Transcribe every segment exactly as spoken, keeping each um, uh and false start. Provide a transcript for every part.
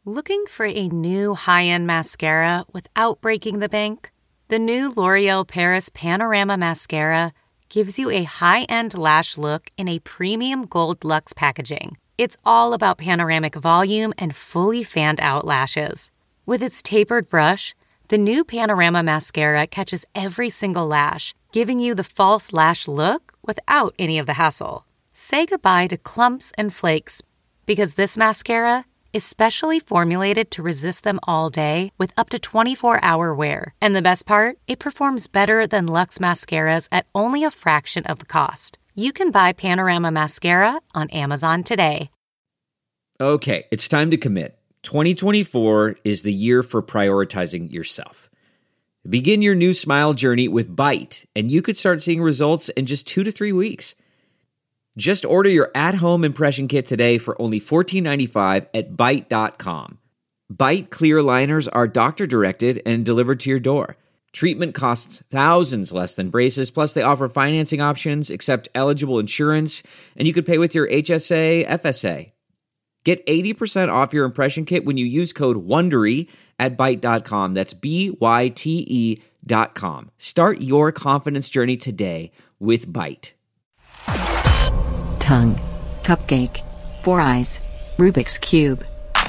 Looking for a new high-end mascara without breaking the bank? The new L'Oreal Paris Panorama Mascara gives you a high-end lash look in a premium gold luxe packaging. It's all about panoramic volume and fully fanned-out lashes. With its tapered brush, the new Panorama Mascara catches every single lash, giving you the false lash look without any of the hassle. Say goodbye to clumps and flakes, because this mascara is specially formulated to resist them all day with up to twenty-four hour wear. And the best part? It performs better than Luxe mascaras at only a fraction of the cost. You can buy Panorama Mascara on Amazon today. Okay, it's time to commit. twenty twenty-four is the year for prioritizing yourself. Begin your new smile journey with Byte, and you could start seeing results in just two to three weeks. Just order your at-home impression kit today for only fourteen ninety-five at Byte dot com. Byte clear liners are doctor-directed and delivered to your door. Treatment costs thousands less than braces, plus they offer financing options, accept eligible insurance, and you could pay with your H S A, F S A. Get eighty percent off your impression kit when you use code WONDERY at Byte dot com. That's B Y T E dot com. Start your confidence journey today with Byte. Tongue, cupcake, four eyes, Rubik's Cube.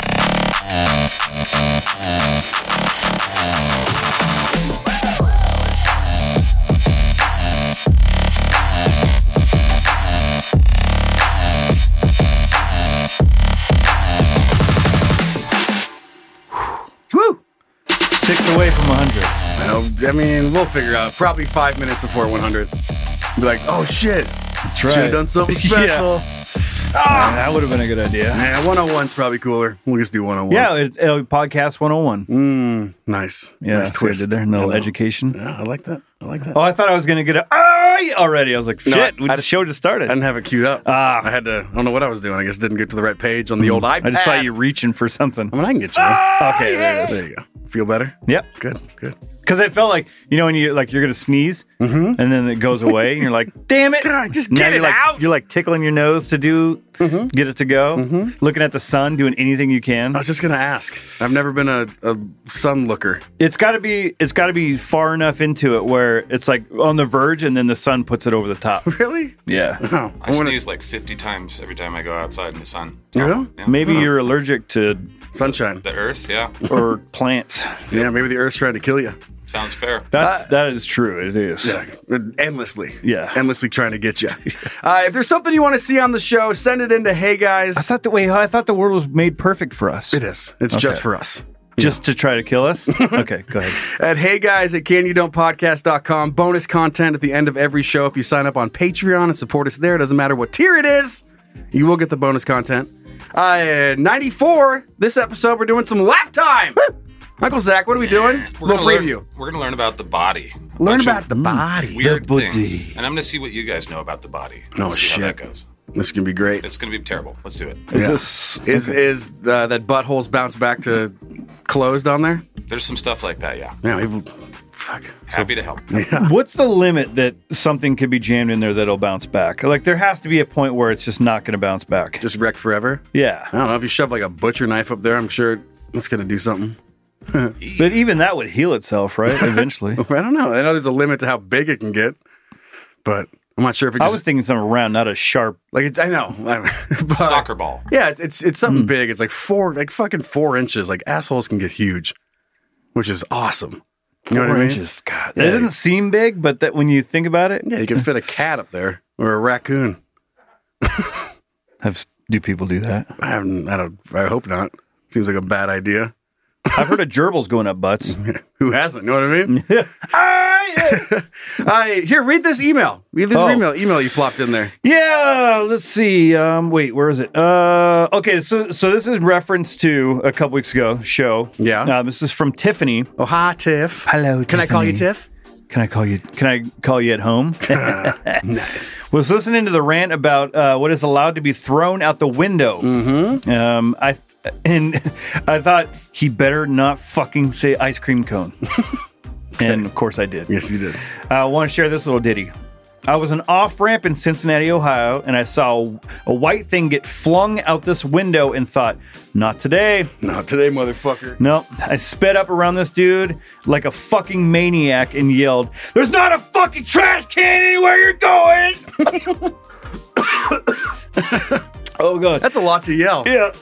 Woo! Six away from one hundred. I, I mean, we'll figure out. Probably five minutes before one hundred. Be like, oh shit. That's right. Should have done something special. Yeah. Ah, that would have been a good idea. Yeah, one oh one's probably cooler. We'll just do one oh one. Yeah, it, it'll be podcast one oh one. Mm, nice. Yeah, nice twist. Did there no education? Yeah, I like that. I like that. Oh, I thought I was going to get a ah already. I was like, shit, No, I- we- I- the show just started. I didn't have it queued up. Ah. I had to, I don't know what I was doing. I guess didn't get to the right page on the old iPad. I just saw you reaching for something. I mean, I can get you. Ah, okay, there it is. There you go. Feel better? Yep. Good, good. Because it felt like, you know, when you like you're gonna sneeze and then it goes away and you're like, damn it, God, just Now get you're it like, out. You're like tickling your nose to do get it to go, looking at the sun, doing anything you can. I was just going to ask. I've never been a, a sun looker. It's got to be it's got to be far enough into it where it's like on the verge and then the sun puts it over the top. Really? Yeah. Oh, I sneeze like fifty times every time I go outside in the sun. You know? Yeah. Maybe you're allergic to Sunshine. The earth, yeah. or plants. Yeah, maybe the Earth's trying to kill you. Sounds fair. That's that is true. It is. Yeah, endlessly. Yeah. Endlessly trying to get you. Uh, if there's something you want to see on the show, send it into Hey Guys. I thought the way I thought the world was made perfect for us. It is. It's Okay. just for us. Just to try to kill us? Okay, go ahead. At Hey Guys at can you don't podcast dot com. Bonus content at the end of every show. If you sign up on Patreon and support us there, it doesn't matter what tier it is, you will get the bonus content. Uh, ninety-four, this episode, we're doing some lap time. Uncle Zach, what are we doing? We're Little gonna preview. Learn, we're going to learn about the body. A Learn bunch about of the body. Weird The body. things. And I'm going to see what you guys know about the body. Oh, Let's see shit. how that goes. This is going to be great. It's going to be terrible. Let's do it. Is Yeah. this Is is uh, that buttholes bounce back to closed on there? There's some stuff like that, yeah. Yeah, we've, fuck. Happy to help. What's the limit that something could be jammed in there that'll bounce back? Like there has to be a point where it's just not going to bounce back. Just wrecked forever. Yeah. I don't know if you shove like a butcher knife up there. I'm sure it's going to do something. But even that would heal itself, right? Eventually. I don't know. I know there's a limit to how big it can get, but I'm not sure if it I just was thinking something round, not a sharp. like it's, I know. But- Soccer ball. Yeah, it's it's it's something big. It's like four, like fucking four inches. Like assholes can get huge, which is awesome. You know Four what I mean? inches. God, Yeah. it doesn't seem big, but that when you think about it, Yeah, you can fit a cat up there or a raccoon. have do people do that? I haven't. I don't. I hope not. Seems like a bad idea. I've heard of gerbils going up butts. Who hasn't? You know what I mean? I, I here. Read this email. Read this Oh. email. Email you plopped in there. yeah, let's see. Um, wait, where is it? Uh, okay, so so this is reference to a couple weeks ago show. Yeah. uh, this is from Tiffany. Oh, hi, Tiff. Hello, Can I call you Tiffany. Tiff? Can I call you? Can I call you at home? Nice. Was listening to the rant about uh, what is allowed to be thrown out the window. Mm-hmm. Um, I and I thought he better not fucking say ice cream cone. And of course I did. Yes, you did. I want to share this little ditty. I was an off-ramp in Cincinnati, Ohio, and I saw a white thing get flung out this window and thought, not today. Not today, motherfucker. No, I sped up around this dude like a fucking maniac and yelled, "There's not a fucking trash can anywhere you're going!" Oh, God. That's a lot to yell. Yeah.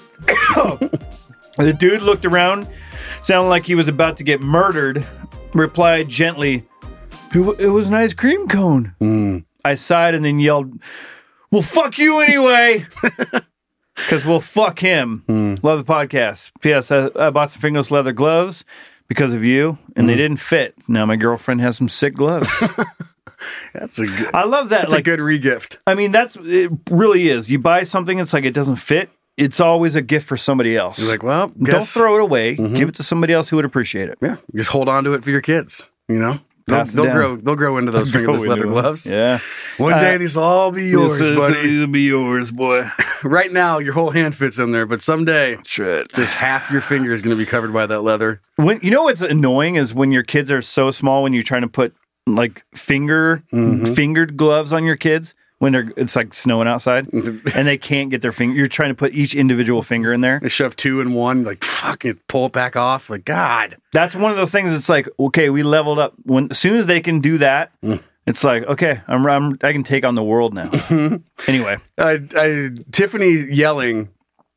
The dude looked around, sounded like he was about to get murdered, replied gently, It, it was an ice cream cone. Mm. I sighed and then yelled, "Well, fuck you anyway." Because we'll fuck him. Mm. Love the podcast. P S. I, I bought some fingerless leather gloves because of you, and mm. they didn't fit. Now my girlfriend has some sick gloves. That's a good, I love that. That's like, a good regift. I mean, that's it really is. You buy something, it's like it doesn't fit. It's always a gift for somebody else. You're like, well, guess. Don't throw it away. Mm-hmm. Give it to somebody else who would appreciate it. Yeah. Just hold on to it for your kids, you know? They'll, they'll grow. They'll grow into those fingerless leather them. gloves. Yeah. One uh, day these will all be yours, this is, buddy. These will be yours, boy. Right now, your whole hand fits in there, but someday, that's right. Just half your finger is going to be covered by that leather. When you know what's annoying is when your kids are so small. When you're trying to put like finger mm-hmm. fingered gloves on your kids when they're it's like snowing outside and they can't get their finger. You're trying to put each individual finger in there. They shove two in one, like fucking pull it back off. Like God, that's one of those things. It's like okay, we leveled up. When as soon as they can do that, mm. it's like okay, I'm, I'm I can take on the world now. Anyway, uh, I, Tiffany yelling.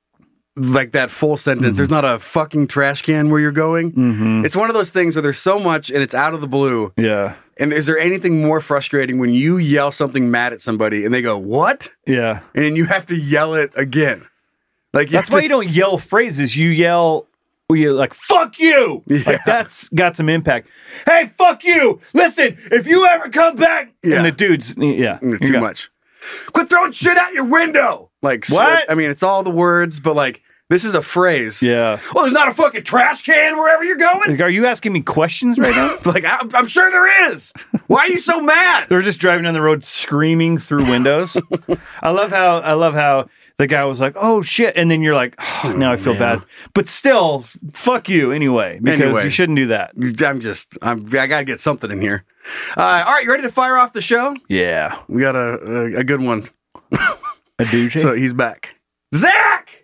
Like that full sentence. Mm-hmm. There's not a fucking trash can where you're going. Mm-hmm. It's one of those things where there's so much and it's out of the blue. Yeah. And is there anything more frustrating when you yell something mad at somebody and they go, "What?" Yeah. And then you have to yell it again. Like that's why to- you don't yell phrases. You yell, you like "fuck you." Yeah. Like that's got some impact. Hey, fuck you! Listen, if you ever come back, yeah. and the dudes, yeah, too much. Quit throwing shit out your window. Like what? I mean, it's all the words, but like this is a phrase. Yeah. Well, there's not a fucking trash can wherever you're going. Like, are you asking me questions right now? Like, I, I'm sure there is. Why are you so mad? They're just driving down the road screaming through windows. I love how I love how the guy was like, "Oh shit," and then you're like, oh, "Now I feel man. bad," but still, f- fuck you anyway because anyway, you shouldn't do that. I'm just, I'm, I gotta get something in here. Uh, all right, you ready to fire off the show? Yeah, we got a a, a good one. A douche. So he's back. Zach!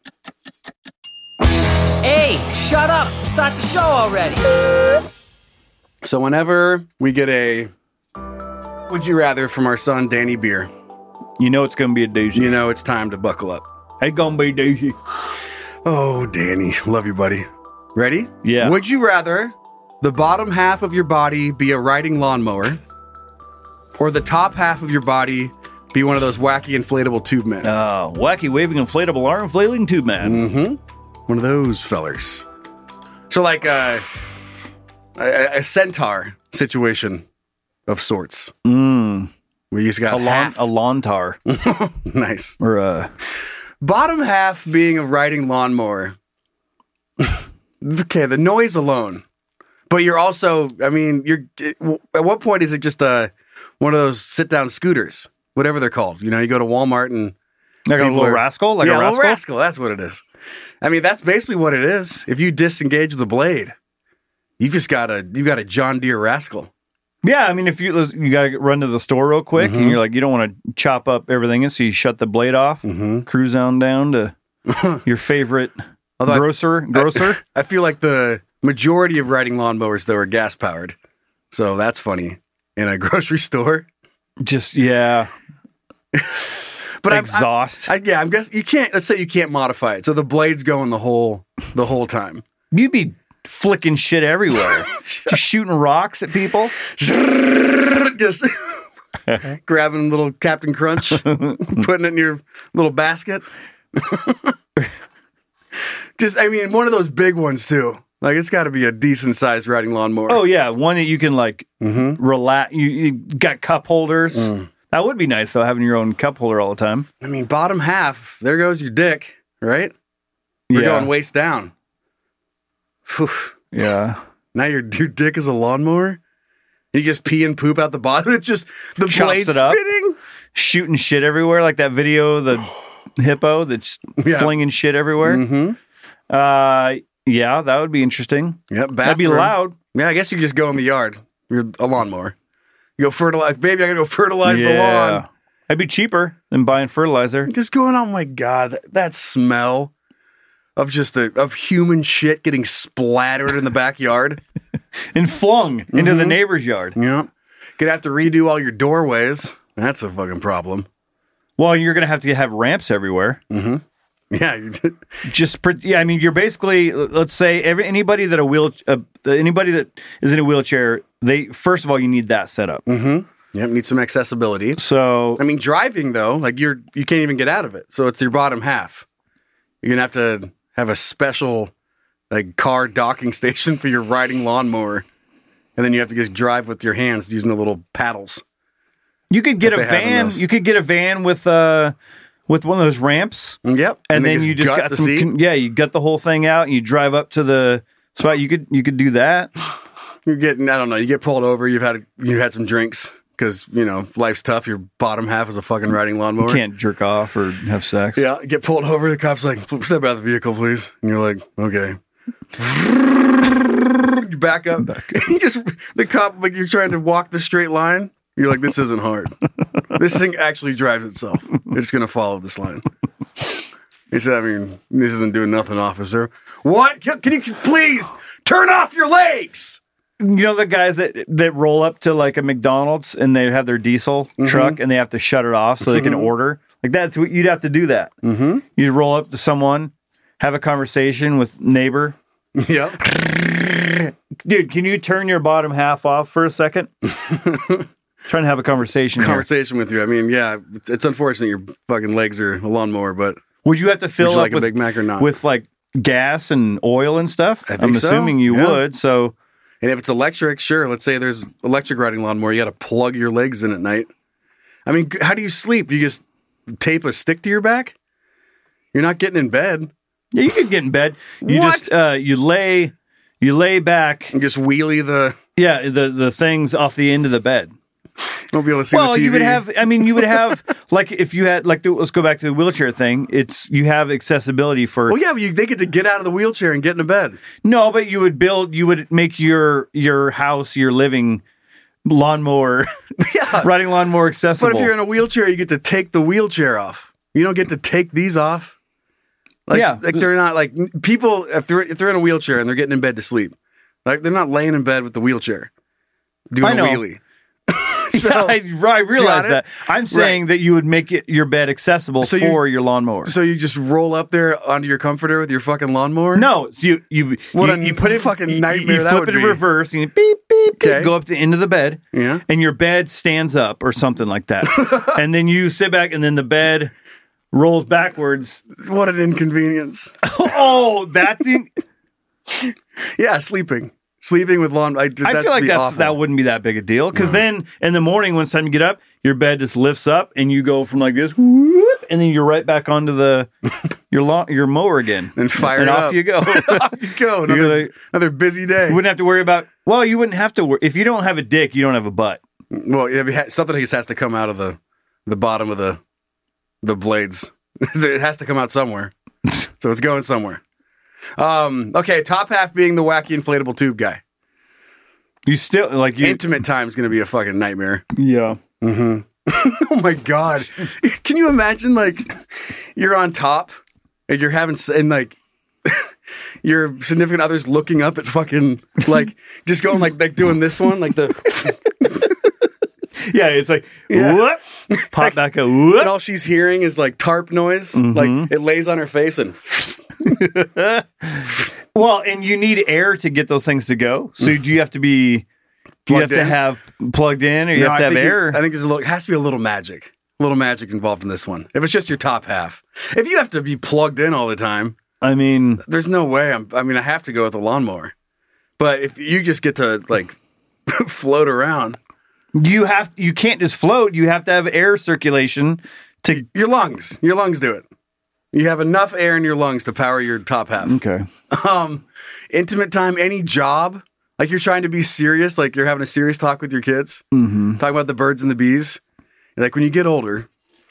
Hey, shut up. Start the show already. So whenever we get a would you rather from our son, Danny Beer, you know it's going to be a douche. You know it's time to buckle up. It's going to be douchey. Oh, Danny. Love you, buddy. Ready? Yeah. Would you rather the bottom half of your body be a riding lawnmower or the top half of your body be one of those wacky inflatable tube men? Oh, wacky waving inflatable arm flailing tube man. Mm-hmm. One of those fellers. So like a, a, a centaur situation of sorts. Mm. We just got a lawn, half. a lawn tar. Nice. Or a bottom half being a riding lawnmower. Okay, the noise alone. But you're also, I mean, you're at what point is it just a one of those sit down scooters? Whatever they're called. You know, you go to Walmart and like a little are, rascal? Like yeah, a rascal? little rascal. That's what it is. I mean, that's basically what it is. If you disengage the blade, you just got a you got a John Deere rascal. Yeah, I mean, if you you got to run to the store real quick mm-hmm. and you're like, you don't want to chop up everything in, so you shut the blade off, mm-hmm. cruise on down to your favorite Although grocer. I, grocer. I, I feel like the majority of riding lawnmowers, though, are gas powered. So that's funny. In a grocery store. Just, yeah. But exhaust. I, I, yeah, I'm guessing you can't. Let's say you can't modify it, so the blade's going the whole the whole time. You'd be flicking shit everywhere, just shooting rocks at people, just grabbing little Captain Crunch, putting it in your little basket. Just, I mean, one of those big ones too. Like it's got to be a decent sized riding lawnmower. Oh yeah, one that you can like mm-hmm. relax. You, you got cup holders. Mm. That would be nice, though, having your own cup holder all the time. I mean, bottom half, there goes your dick, right? We're yeah. going waist down. Whew. Yeah. Now your, your dick is a lawnmower? You just pee and poop out the bottom? It's just the blade spinning? Shooting shit everywhere, like that video of the hippo that's yeah. flinging shit everywhere. Mm-hmm. Uh, yeah, that would be interesting. Yep, bathroom. That'd be loud. Yeah, I guess you just go in the yard. You're a lawnmower. You go fertilize, baby. I gotta go fertilize the lawn. That'd be cheaper than buying fertilizer. Just going, oh my god, that, that smell of just the of human shit getting splattered in the backyard and flung mm-hmm. into the neighbor's yard. Yeah, gonna have to redo all your doorways. That's a fucking problem. Well, you're gonna have to have ramps everywhere. Mm-hmm. Yeah, just yeah. I mean, you're basically let's say every anybody that a wheel uh, anybody that is in a wheelchair. They first of all, you need that set up. Mm-hmm. Yep, need some accessibility. So, I mean, driving though, like you're you can't even get out of it. So it's your bottom half. You're gonna have to have a special like car docking station for your riding lawnmower, and then you have to just drive with your hands using the little paddles. You could get a van. You could get a van with uh with one of those ramps. Yep, and, and then just you just gut got the some. seat. Yeah, you gut the whole thing out, and you drive up to the spot. You could you could do that. You're getting, I don't know, you get pulled over, you've had you had some drinks because, you know, life's tough. Your bottom half is a fucking riding lawnmower. You can't jerk off or have sex. Yeah, you get pulled over, the cop's like, step out of the vehicle, please. And you're like, okay. You back up. Back up. You just, the cop, like you're trying to walk the straight line. You're like, this isn't hard. This thing actually drives itself. It's going to follow this line. He said, I mean, this isn't doing nothing, officer. What? Can, can you please turn off your legs? You know the guys that that roll up to like a McDonald's and they have their diesel mm-hmm. truck and they have to shut it off so they mm-hmm. can order? Like that's what you'd have to do that. Mm-hmm. You'd roll up to someone, have a conversation with neighbor. Yep. Dude, can you turn your bottom half off for a second? Trying to have a conversation Conversation here. with you. I mean, yeah, it's, it's unfortunate your fucking legs are a lawnmower, but... Would you have to fill would you up like with, a Big Mac or not? with like gas and oil and stuff? I think I'm so. assuming you Yeah. would, so... And if it's electric, sure. Let's say there's electric riding lawnmower. You got to plug your legs in at night. I mean, how do you sleep? You just tape a stick to your back? You're not getting in bed. Yeah, you could get in bed. You What? just uh, you lay you lay back. And just wheelie the... Yeah, the the things off the end of the bed. You won't be able to see Well, the T V. you would have. I mean, you would have like if you had like. Let's go back to the wheelchair thing. It's you have accessibility for. Well, yeah, but you, they get to get out of the wheelchair and get into bed. No, but you would build. You would make your your house, your living lawnmower, Yeah. riding lawnmower accessible. But if you're in a wheelchair, you get to take the wheelchair off. You don't get to take these off. Like, Yeah. like they're not like people. If they're if they're in a wheelchair and they're getting in bed to sleep, like they're not laying in bed with the wheelchair doing I know. a wheelie. So, yeah, I, I realize Got it? that. I'm saying Right. that you would make it your bed accessible So you- for your lawnmower. so you just roll up there onto your comforter with your fucking lawnmower? No, so you you What you, a you put it fucking you- nightmare You, that flip would it in be. reverse and you beep beep, beep Okay. go up to the end of the bed. Yeah. and your bed stands up or something like that, and then you sit back, and then the bed rolls backwards. What an inconvenience. Oh, that thing! Yeah, sleeping, sleeping with lawn. I, I that'd feel like be that's awful. that wouldn't be that big a deal because then in the morning when it's time to get up, your bed just lifts up and you go from like this, whoop, and then you're right back onto the your lawn your mower again, And fire and it off up. you go. Off you go. Another, gotta- another busy day. You wouldn't have to worry about. Well, you wouldn't have to worry if you don't have a dick. You don't have a butt. Well, yeah, ha- something just has to come out of the the bottom of the the blades. It has to come out somewhere, so it's going somewhere. Um, okay, top half being the wacky inflatable tube guy. You still like you. Intimate time is going to be a fucking nightmare. Yeah. Oh my god, can you imagine like you're on top and you're having s- and like your significant other's looking up at fucking like just going like like doing this one like the. Yeah, it's like Yeah. whoop, pop back a And whoop. all she's hearing is like tarp noise. Mm-hmm. Like it lays on her face and Well, and you need air to get those things to go. So do you have to be? Do you have Plugged to in? have plugged in, or you No, have to I have think it- air? I think there's a little. It has to be a little magic. A little magic involved in this one. If it's just your top half, if you have to be plugged in all the time, I mean, there's no way. I'm, I mean, I have to go with a lawnmower. But if you just get to like float around, you have you can't just float. You have to have air circulation to. your lungs, your lungs do it. You have enough air in your lungs to power your top half. Okay. Um, intimate time, any job, like you're trying to be serious, like you're having a serious talk with your kids, mm-hmm. talking about the birds and the bees. You're like when you get older,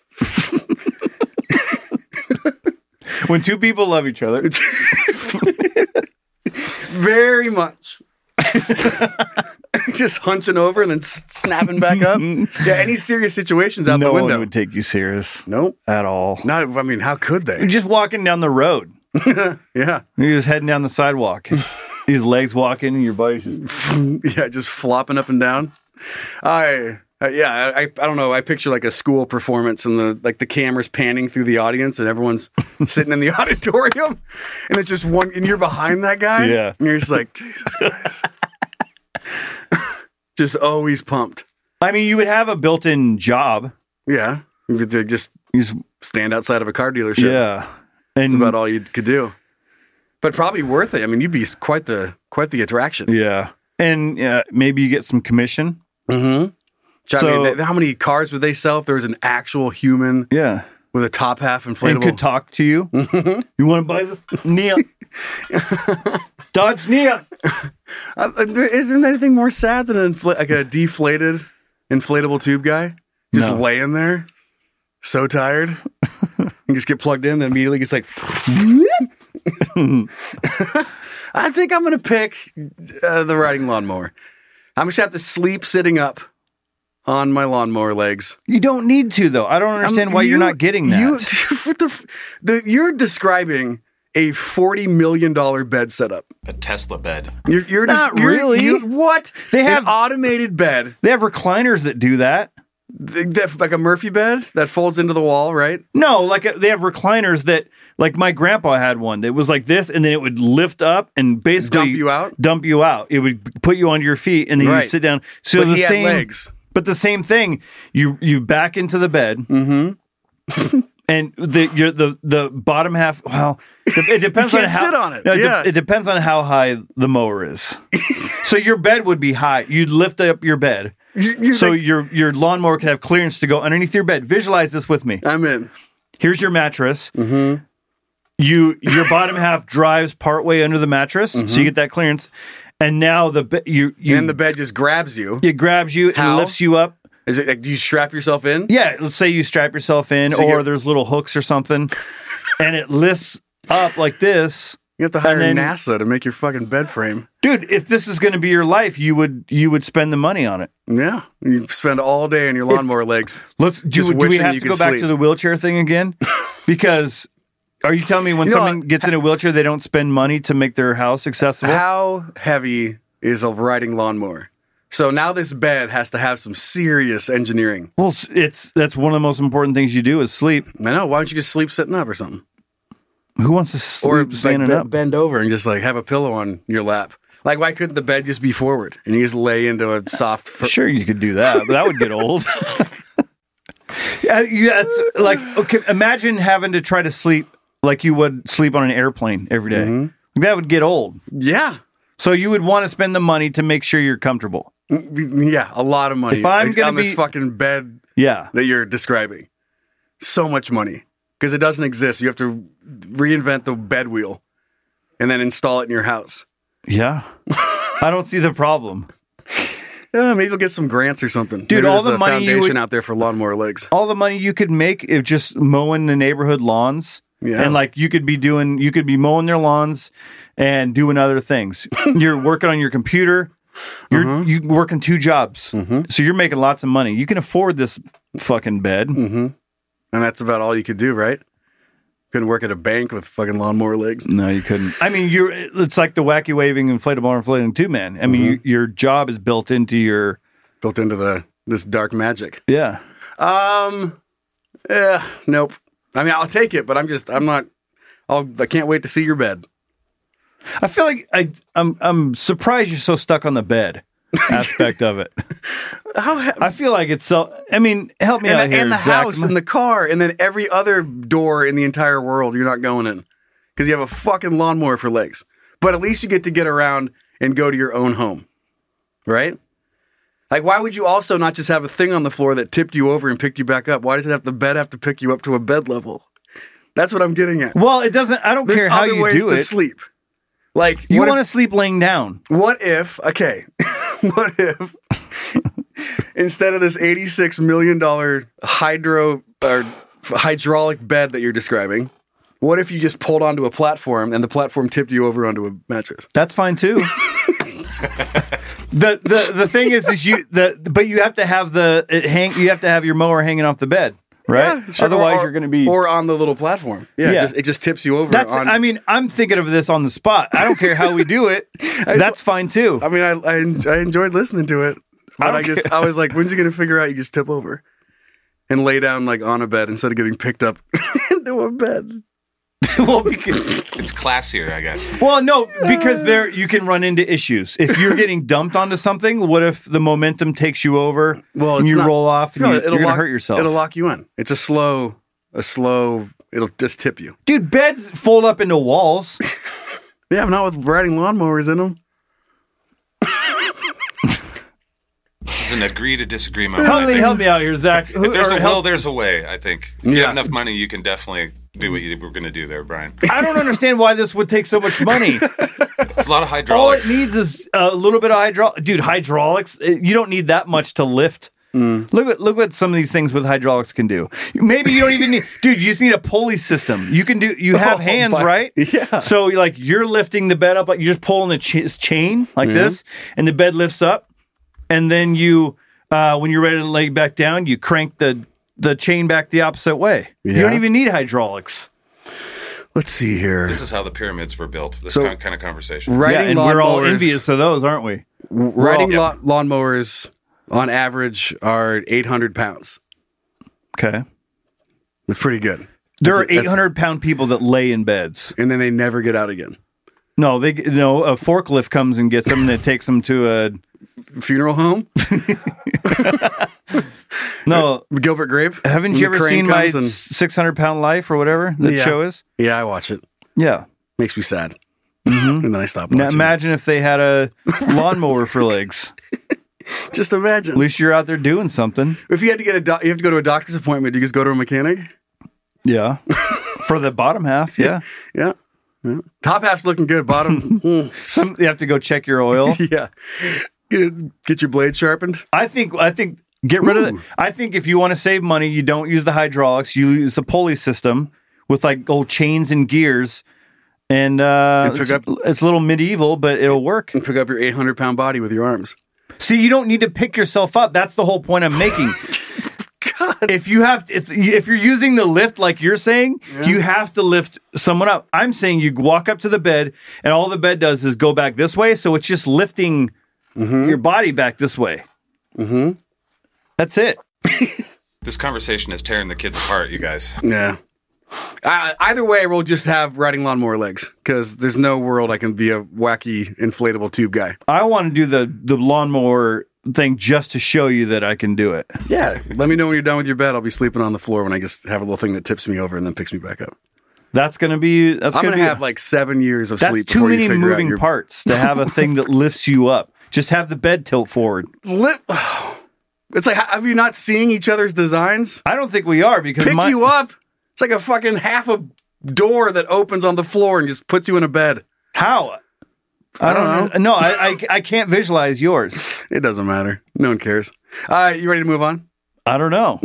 When two people love each other, very much. just hunching over and then s- snapping back up. Yeah, any serious situations out no the window. one would take you serious. Nope. At all. Not, I mean, how could they? You're just walking down the road. Yeah. You're just heading down the sidewalk. These legs walking, and your body's just... Yeah, just flopping up and down. I... Uh, yeah, I, I don't know. I picture like a school performance and the like the cameras panning through the audience and everyone's sitting in the auditorium and it's just one and you're behind that guy. Yeah. And you're just like, Jesus Christ. Just always pumped. I mean, you would have a built-in job. Yeah. You could just You just, stand outside of a car dealership. yeah. That's And about all you could do. But probably worth it. I mean, you'd be quite the quite the attraction. yeah. And yeah, maybe you get some commission. Mm-hmm. So, I So- mean, th- how many cars would they sell if there was an actual human Yeah. with a top half inflatable? And could talk to you. You want to buy this Nia? Dodge Nia. Uh, there- isn't there anything more sad than an infl- like a deflated inflatable tube guy just No. laying there, so tired, and just get plugged in and immediately gets like. I think I'm gonna pick uh, the riding lawnmower. I'm just have to sleep sitting up on my lawnmower legs. You don't need to, though. I don't understand Um, why you- you're not getting that. You, what the, f- the, you're describing a forty million dollars bed setup. A Tesla bed. You're, you're Not just you're- really. You, what? They An have- automated bed. They have recliners that do that. Th- that- like a Murphy bed that folds into the wall, right? No, like uh, they have recliners that, like my grandpa had one that was like this, and then it would lift up and basically Dump you out? Dump you out. It would put you onto your feet, and then Right. you sit down. So But the he had same legs. but the same thing. You you back into the bed, mm-hmm. and the your the the bottom half. Well, it depends You on can't how sit on it. No, it, de- Yeah. it depends on how high the mower is. So your bed would be high. You'd lift up your bed. You- you so think- your your lawnmower could have clearance to go underneath your bed. Visualize this with me. I'm in. Here's your mattress. Mm-hmm. You your bottom half drives partway under the mattress, so you get that clearance. And now the be- you you And the bed just grabs you. it grabs you How? and lifts you up. Is it like, do you strap yourself in? Yeah, let's say you strap yourself in, So or you're- there's little hooks or something, and it lifts up like this. You have to hire And then- NASA to make your fucking bed frame. Dude, if this is going to be your life, you would you would spend the money on it. Yeah. You spend all day on your lawnmower legs. Let's do, Just do we wishing have you to go could back sleep. to the wheelchair thing again? Because are you telling me when You know, someone gets in a wheelchair, they don't spend money to make their house accessible? How heavy is a riding lawnmower? So now this bed has to have some serious engineering. Well, it's, it's that's one of the most important things you do is sleep. I know. Why don't you just sleep sitting up or something? Who wants to sleep Or like standing be- up? bend over and just like have a pillow on your lap. Like, why couldn't the bed just be forward and you just lay into a soft? Fr- Sure, you could do that, but that would get old. yeah, yeah, it's like okay. Imagine having to try to sleep like you would sleep on an airplane every day. Mm-hmm. That would get old. Yeah, So you would want to spend the money to make sure you're comfortable. yeah, a lot of money. If I'm Like, gonna on this be- fucking bed Yeah. that you're describing, so much money because it doesn't exist. You have to reinvent the bed wheel and then install it in your house. Yeah. I don't see the problem. Yeah, maybe you'll get some grants or something. Dude, Maybe all there's the a money you foundation would- out there for lawnmower legs. All the money you could make if just mowing the neighborhood lawns. Yeah. And like you could be doing, you could be mowing their lawns and doing other things. You're working on your computer. You're Mm-hmm. you working two jobs. So you're making lots of money. You can afford this fucking bed. Mm-hmm. And that's about all you could do, right? Couldn't work at a bank with fucking lawnmower legs. No, you couldn't. I mean, you're. It's like the wacky waving inflatable inflating two man. I mean, Mm-hmm. you, your job is built into your. Built into the this dark magic. Yeah. Um, yeah, nope. I mean, I'll take it, but I'm just, I'm not. I'll, I can't wait to see your bed. I feel like I. I'm. I'm surprised you're so stuck on the bed aspect of it. How? Ha- I feel like it's so. I mean, help me and out the, here. and the Zach. house, and the car, and then every other door in the entire world you're not going in because you have a fucking lawnmower for legs. But at least you get to get around and go to your own home, right? Like, why would you also not just have a thing on the floor that tipped you over and picked you back up? Why does it have the bed have to pick you up to a bed level? That's what I'm getting at. Well, it doesn't. I don't There's care how other you ways do to it. sleep. Like, You what want to if, sleep laying down. what if? Okay, what if instead of this eighty-six million dollar hydro or hydraulic bed that you're describing, what if you just pulled onto a platform and the platform tipped you over onto a mattress? That's fine too. The the the thing is, is you the but you have to have the it hang. You have to have your mower hanging off the bed, right? Yeah, sure. Otherwise, Or- you're going to be. or on the little platform. Yeah, Yeah. Just, it just tips you over. That's. on, I mean, I'm thinking of this on the spot. I don't care how we do it. That's fine too. I mean, I, I en- I enjoyed listening to it, but don't I, just care. I was like, when's he gonna figure out you just tip over and lay down like on a bed instead of getting picked up into a bed? well, because, It's classier, I guess. well, no, because there you can run into issues. If you're getting dumped onto something, what if the momentum takes you over? Well, and it's you not- roll off, and No, you, it'll you're going lock- to hurt yourself. It'll lock you in. It's a slow, a slow. It'll just tip you. Dude, beds fold up into walls. Yeah, but not with riding lawnmowers in them. This is an agree to disagree moment. Help I me, think. help me out here, Zach. Who- If there's or a help- will, there's a way, I think. If you Yeah. have enough money, you can definitely do what you were going to do there, Brian. I don't understand why this would take so much money. It's a lot of All it hydraulics. needs is a little bit of hydraulic. Dude, hydraulics, eh, you don't need that much to lift. Look at look what some of these things with hydraulics can do. Maybe you don't even need, dude. You just need a pulley system. You can do. You have Oh, hands, but- right? yeah. So you're like you're lifting the bed up, like you're just pulling the ch- chain like this, and the bed lifts up, and then you, uh, when you're ready to lay back down, you crank the the chain back the opposite way. You Yeah. don't even need hydraulics. Let's see here. This is how the pyramids were built. This So- kind kind of conversation. Riding yeah, and we're all lawnmowers- envious of those, aren't we? Riding Yeah. lawn lawnmowers on average are eight hundred pounds. Okay. It's pretty good. There That's- are that's- eight hundred pound people that lay in beds. and then they never get out again. No, they no a forklift comes and gets them and it takes them to a Funeral home. no. Gilbert Grape. Haven't When you the ever crane seen my comes and- six hundred pound life or whatever that Yeah. show is? Yeah, I watch it. Yeah. Makes me sad. And then I stop Now watching. imagine if they had a lawnmower for legs. it. Just imagine. At least you're out there doing something. If you had to get a doc- you have to go to a doctor's appointment, you just go to a mechanic. Yeah. For the bottom half, yeah. Yeah. Yeah. Top half's looking good. Bottom, mm. Some, you have to go check your oil. yeah. Get, get your blade sharpened. I think I think get rid of it. Ooh. I think if you want to save money, you don't use the hydraulics. You use the pulley system with like old chains and gears. And, uh, And pick it's, up- it's a little medieval, but it'll work. And pick up your eight hundred pound body with your arms. See, you don't need to pick yourself up. That's the whole point I'm making. If you have, if, if you're using the lift like you're saying, you have to lift someone up. I'm saying you walk up to the bed, and all the bed does is go back this way. So it's just lifting your body back this way. Mm-hmm. That's it. This conversation is tearing the kids apart, you guys. Yeah. Uh, either way, we'll just have riding lawnmower legs because there's no world I can be a wacky inflatable tube guy. I want to do the the lawnmower thing just to show you that I can do it. Yeah. Let me know when you're done with your bed. I'll be sleeping on the floor when I just have a little thing that tips me over and then picks me back up. That's gonna be. That's I'm gonna going to be, have like seven years of That's sleep too before you many figure out moving your parts to have a thing that lifts you up. Just have the bed tilt forward. Lip. It's like, have you not seeing each other's designs? I don't think we are because Pick my, you up. It's like a fucking half a door that opens on the floor and just puts you in a bed. How? I don't know. No, I, I I can't visualize yours. It doesn't matter. No one cares. Uh, you ready to move on? I don't know.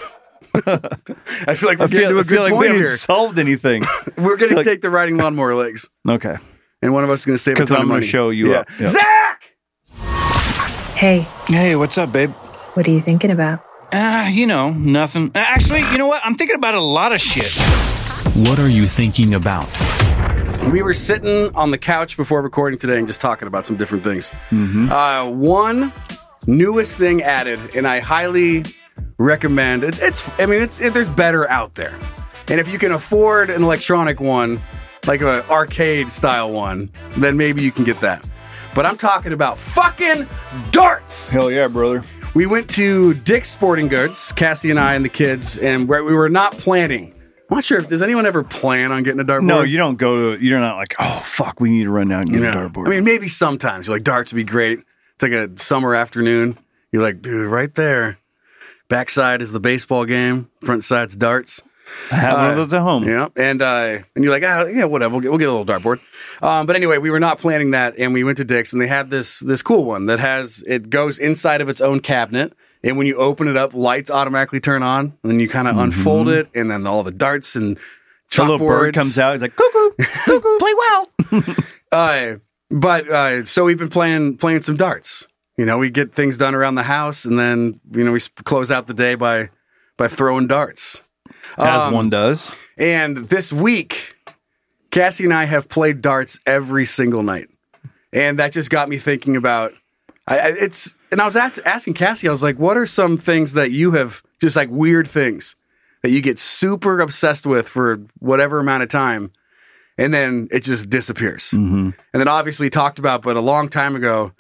I feel like we're I getting feel, to a I feel good like we point haven't here. solved anything. We're going to like- take the riding lawnmower legs, Okay. and one of us is going to save a 'Cause ton I'm of gonna money. show you yeah. up. Yeah. Zach! Hey, Hey, what's up, babe? what are you thinking about? Ah, uh, you know, nothing. Actually, you know what? I'm thinking about a lot of shit. What are you thinking about? We were sitting on the couch before recording today and just talking about some different things. Mm-hmm. Uh, one newest thing added, and I highly recommend it. It's, I mean, it's it, there's better out there, and if you can afford an electronic one, like an arcade style one, then maybe you can get that. But I'm talking about fucking darts. Hell yeah, brother. We went to Dick's Sporting Goods, Cassie and I and the kids, and we were not planning. I'm not sure if does anyone ever plan on getting a dartboard. No, you don't go to. You're not like, oh fuck, we need to run down and get Yeah. a dartboard. I mean, maybe sometimes you're like, darts would be great. It's like a summer afternoon. You're like, dude, right there. Backside is the baseball game. Front side's darts. I have one of those at home. Yeah, and uh, and you're like, ah, yeah, whatever. We'll get, we'll get a little dartboard. Um, but anyway, we were not planning that, and we went to Dick's, and they had this this cool one that has it goes inside of its own cabinet, and when you open it up, lights automatically turn on, and then you kind of Mm-hmm. unfold it, and then all the darts and A little bird chalkboards comes out. He's like, cuckoo, cuckoo. play well. uh, but uh, so we've been playing playing some darts, You know, we get things done around the house, and then you know we s- close out the day by by throwing darts, As Um, one does. And this week, Cassie and I have played darts every single night, and that just got me thinking about I, I- it's. And I was ask, asking Cassie, I was like, "What are some things that you have just like weird things that you get super obsessed with for whatever amount of time, and then it just disappears?" Mm-hmm. And then obviously talked about, but a long time ago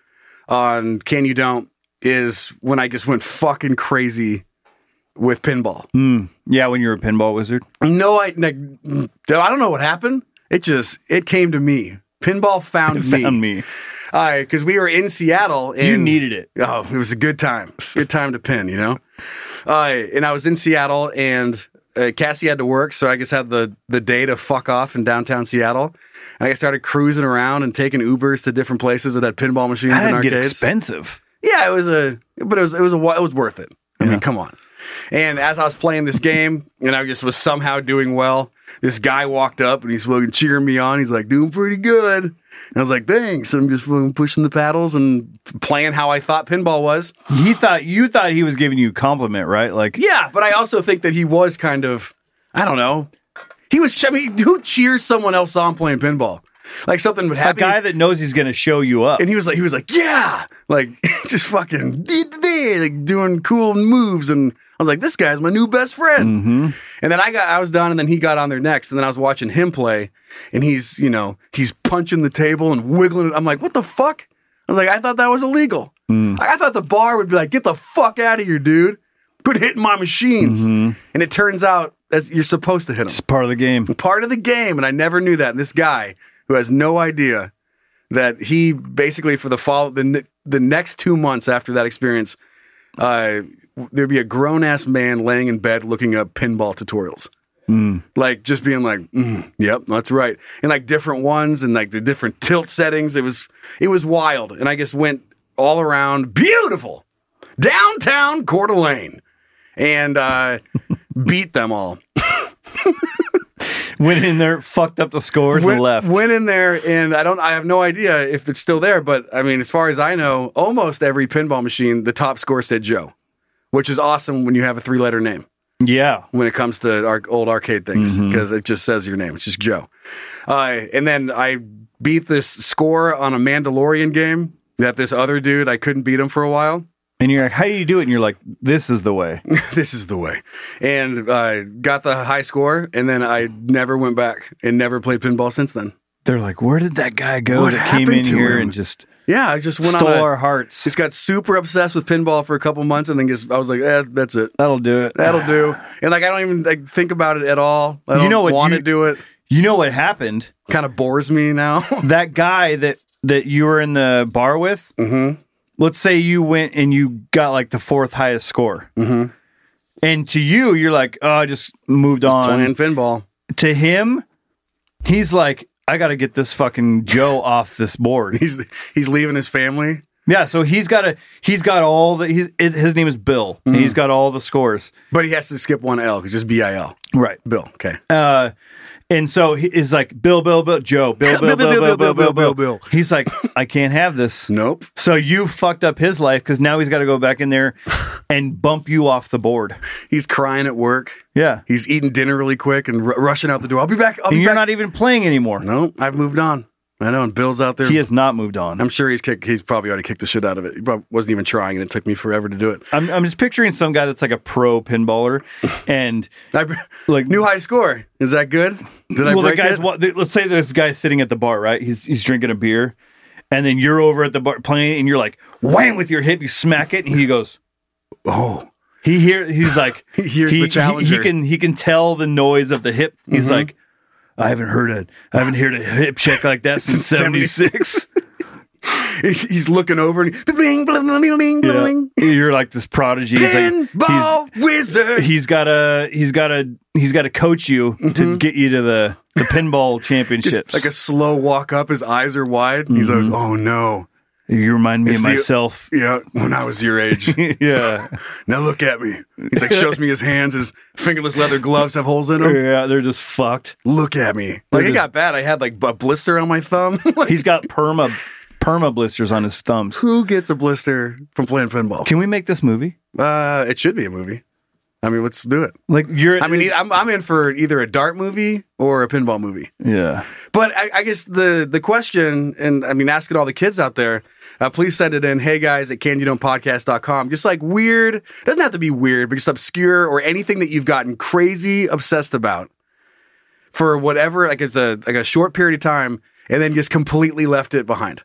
on Can You Don't is when I just went fucking crazy with pinball. Mm. Yeah, when you're a pinball wizard. No, I like, I don't know what happened. It just it came to me. Pinball found It me. found me. Because we were in Seattle. And, You needed it. Oh, it was a good time. Good time to pin, you know? Uh, and I was in Seattle, and uh, Cassie had to work, so I just had the, the day to fuck off in downtown Seattle. And I started cruising around and taking Ubers to different places that had pinball machines That and didn't get arcades. expensive. Yeah, it was a, but it was it was a, it was worth it. I Yeah. mean, come on. And as I was playing this game, and I just was somehow doing well, this guy walked up and he's fucking cheering me on. He's like, "Doing pretty good." And I was like, "Thanks." And I'm just fucking pushing the paddles and playing how I thought pinball was. He thought you thought he was giving you a compliment, right? Like, Yeah, but I also think that he was kind of, I don't know. He was, I mean, who cheers someone else on playing pinball? Like something would a happen. guy that knows he's going to show you up. And he was like, he was like, yeah, like just fucking like doing cool moves. And I was like, this guy's my new best friend. Mm-hmm. And then I got, I was done, and then he got on there next. And then I was watching him play, and he's, you know, he's punching the table and wiggling it. I'm like, what the fuck? I was like, I thought that was illegal. Mm. I thought the bar would be like, get the fuck out of here, dude. Quit hitting my machines. Mm-hmm. And it turns out that you're supposed to hit them. It's part of the game. Part of the game, and I never knew that. And this guy who has no idea that he basically for the fall the ne- the next two months after that experience, uh, there'd be a grown ass man laying in bed looking up pinball tutorials, Mm. like just being like, mm, "Yep, that's right," and like different ones and like the different tilt settings. It was it was wild, and I just went all around beautiful downtown Coeur d'Alene and uh, beat them all. Went in there, fucked up the scores, went, and left. Went in there, and I don't. I have no idea if it's still there, but I mean, as far as I know, almost every pinball machine, the top score said Joe, which is awesome when you have a three-letter name. Yeah, when it comes to our old arcade things, Mhm. because it just says your name. It's just Joe. Uh, and then I beat this score on a Mandalorian game that this other dude, I couldn't beat him for a while. And you're like, how do you do it? And you're like, this is the way. This is the way. And I uh, got the high score, and then I never went back and never played pinball since then. They're like, where did that guy go What that came happened in to here him? and just Yeah, I just went stole on a, our hearts? Just got super obsessed with pinball for a couple months, and then just I was like, eh, that's it. That'll do it. That'll do. And like I don't even like think about it at all. I don't You know what want you- to do it. You know what happened? Kind of bores me now. That guy that that you were in the bar with. Mm-hmm. Let's say you went and you got like the fourth highest score. Mm-hmm. And to you, you're like, oh, I just moved Just on. playing pinball. To him, he's like, I got to get this fucking Joe off this board. He's he's leaving his family. Yeah, so he's got a he's got all the he's it, his name is Bill. And he's got all the scores. But he has to skip one L. It's just B I L. Right. Bill. Okay. Uh, and so he is like Bill, Bill, Bill, Joe, Bill, Bill, Bill, Bill, Bill, Bill, Bill, Bill. He's like, I can't have this. Nope. So you fucked up his life because now he's got to go back in there and bump you off the board. He's crying at work. Yeah. He's eating dinner really quick and r- rushing out the door. I'll be back. I'll be And you're back. not even playing anymore. No, I've moved on. I know. And Bill's out there. He has not moved on. I'm sure he's kicked. He's probably already kicked the shit out of it. He probably wasn't even trying, and it took me forever to do it. I'm, I'm just picturing some guy that's like a pro pinballer, and I, like new high score. Is that good? Did I well, the break guy's it? wa- let's say this guy's sitting at the bar, right? He's he's drinking a beer, and then you're over at the bar playing, and you're like wham with your hip, you smack it, and he goes, oh. He hear he's like He hears he, the challenger. He, he can he can tell the noise of the hip. He's Mhm. like, I haven't heard a I haven't heard a hip check like that since seventy-six. He's looking over and bling, bling, bling, bling, Yeah. bling. You're like this prodigy. He's like, Pinball wizard. he's got to he's got to he's got to coach you to get you to the the pinball championships. Just like a slow walk up. His eyes are wide. He's always, oh no. You remind me It's of the- myself. Yeah, when I was your age. Yeah. Now look at me. He's like, shows me his hands. His fingerless leather gloves have holes in them. Yeah, they're just fucked. Look at me. They're Like, it just- got bad. I had like a blister on my thumb. Like, He's got perma perma blisters on his thumbs. Who gets a blister from playing pinball? Can we make this movie? Uh, it should be a movie. I mean, let's do it. Like you're. I mean, I'm I'm in for either a dart movie or a pinball movie. Yeah. But I, I guess the the question, and I mean, asking all the kids out there, uh, please send it in. Hey guys at candy don't podcast dot com. Just like weird, doesn't have to be weird, but just obscure or anything that you've gotten crazy obsessed about for whatever, like it's a like a short period of time, and then just completely left it behind.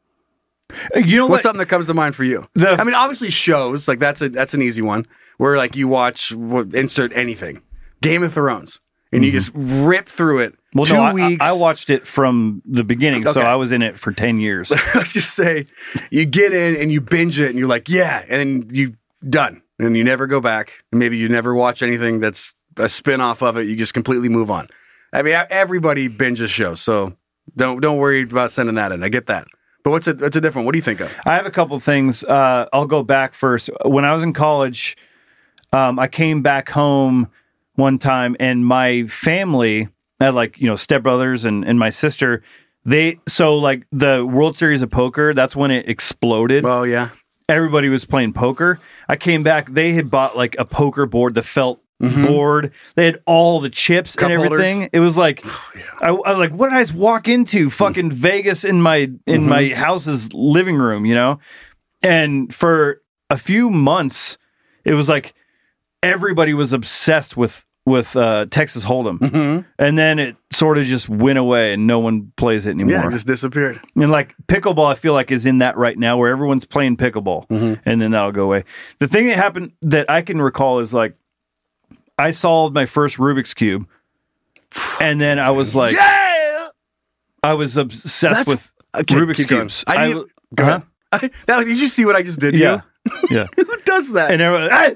You know What's what? something that comes to mind for you? The- I mean, obviously shows, like that's a that's an easy one where like you watch what, insert anything, Game of Thrones, and you just rip through it. Well, two no, I, weeks. I I watched it from the beginning, so Okay. I was in it for ten years. Let's just say you get in and you binge it, and you're like, yeah, and then you done, and you never go back, and maybe you never watch anything that's a spin off of it. You just completely move on. I mean, everybody binges shows, so don't don't worry about sending that in. I get that. But what's a, what's a different? What do you think of? I have a couple of things. Uh, I'll go back first. When I was in college, um, I came back home one time, and my family had like you know stepbrothers and and my sister. They so like the World Series of Poker. That's when it exploded. Oh yeah, everybody was playing poker. I came back. They had bought like a poker board, the felt Mhm. board. They had all the chips Cup and everything. holders. It was like, I, I was like, what did I just walk into? Fucking Vegas in my in Mhm. my house's living room, you know? And for a few months, it was like everybody was obsessed with with uh, Texas Hold'em, Mhm. and then it sort of just went away, and no one plays it anymore. Yeah, it just disappeared. And like pickleball, I feel like is in that right now, where everyone's playing pickleball, and then that'll go away. The thing that happened that I can recall is like I solved my first Rubik's Cube, and then I was like, yeah, I was obsessed That's- with okay, Rubik's keep going. cubes. I I, didn't- Go huh? ahead. I, that, did you see what I just did? to Yeah, you? yeah. Who does that? And everyone, "Hey!"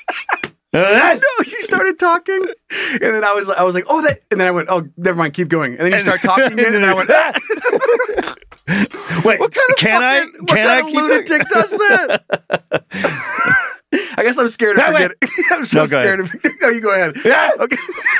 Uh, no, you started talking, and then I was, I was like, "Oh, that," and then I went, "Oh, never mind, keep going." And then you start talking again, and then I went, ah. Wait, "What kind of can I? fucking, what Can kind I of keep it? lunatic does that?" I guess I'm scared of No, wait. forgetting. I'm so No, go scared of. No, you go ahead. Yeah. Okay.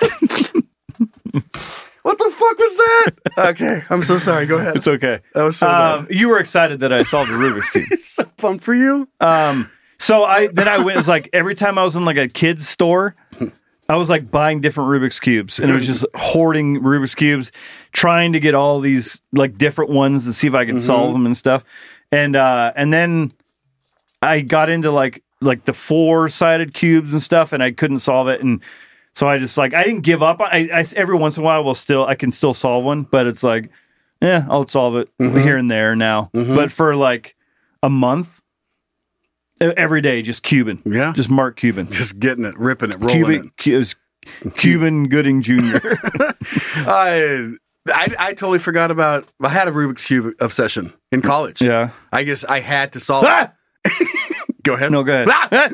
What the fuck was that? Okay, I'm so sorry. Go ahead. It's okay. That was so Um, bad. you were excited that I solved the Rubik's Cube. So pumped for you. Um, so I then I went. It was like every time I was in like a kid's store, I was like buying different Rubik's cubes, and it was just hoarding Rubik's cubes, trying to get all these like different ones to see if I could solve them and stuff. And uh, and then I got into like like the four sided cubes and stuff, and I couldn't solve it. And so I just like I didn't give up. I, I every once in a while will still I can still solve one, but it's like yeah, I'll solve it here and there now. But for like a month. Every day, just Cuban. Yeah. Just Mark Cuban. Just getting it, ripping it, rolling Cuban, it. Cu- it was Cuban Gooding Junior I, I I totally forgot about. I had a Rubik's Cube obsession in college. Yeah. I guess I had to solve Ah! it. Go ahead. No, go ahead. Ah!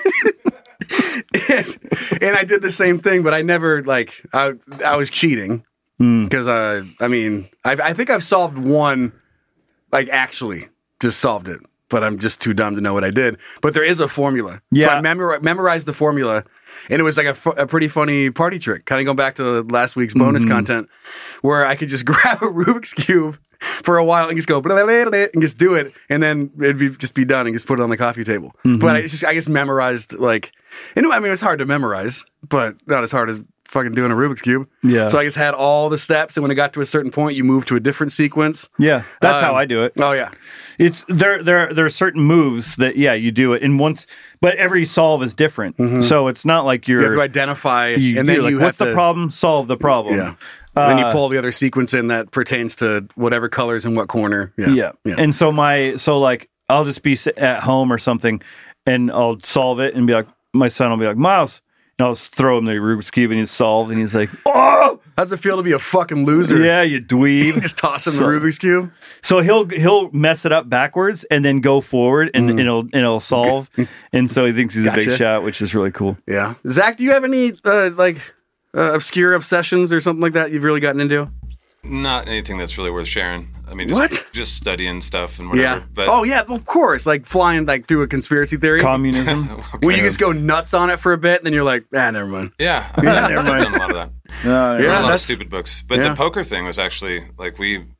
and, and I did the same thing, but I never like I I was cheating because uh, I mean I I think I've solved one, like actually just solved it, but I'm just too dumb to know what I did. But there is a formula. Yeah. So I memori- memorized the formula, and it was like a, fu- a pretty funny party trick. Kind of going back to last week's bonus Mm-hmm. content, where I could just grab a Rubik's Cube for a while and just go blah, blah, blah, blah, and just do it, and then it'd be just be done and just put it on the coffee table. Mm-hmm. But I just I just memorized like, you know, I mean, it was hard to memorize, but not as hard as fucking doing a Rubik's Cube. Yeah. So I just had all the steps, and when it got to a certain point, you move to a different sequence. Yeah, that's Um, how I do it. Oh yeah. It's there. There, there are certain moves that yeah, you do it, and once, but every solve is different. So it's not like you're You have to identify, you, and then you're like, you what's have the to, problem? Solve the problem. Yeah. And then you Uh, pull the other sequence in that pertains to whatever colors in what corner. Yeah. Yeah. Yeah. And so my so like I'll just be sit- at home or something, and I'll solve it and be like, my son will be like, Miles, and I'll just throw him the Rubik's Cube, and he's solved, and he's like, oh, How's it feel to be a fucking loser? yeah, you dweeb. Just tossing So- the Rubik's Cube. So he'll he'll mess it up backwards and then go forward, and, and it'll and it'll solve, and so he thinks he's a Gotcha. big shot, which is really cool. Yeah. Zach, do you have any uh, like uh, obscure obsessions or something like that you've really gotten into? Not anything that's really worth sharing. I mean, just, What? just studying stuff and whatever. Yeah. But oh yeah, of course. Like flying like through a conspiracy theory. Communism. When you just go nuts on it for a bit, and then you're like, ah, never mind. yeah, I've never I've mind. done a lot of that. Uh, I read Yeah, a lot of that's- stupid books. But yeah. the poker thing was actually like we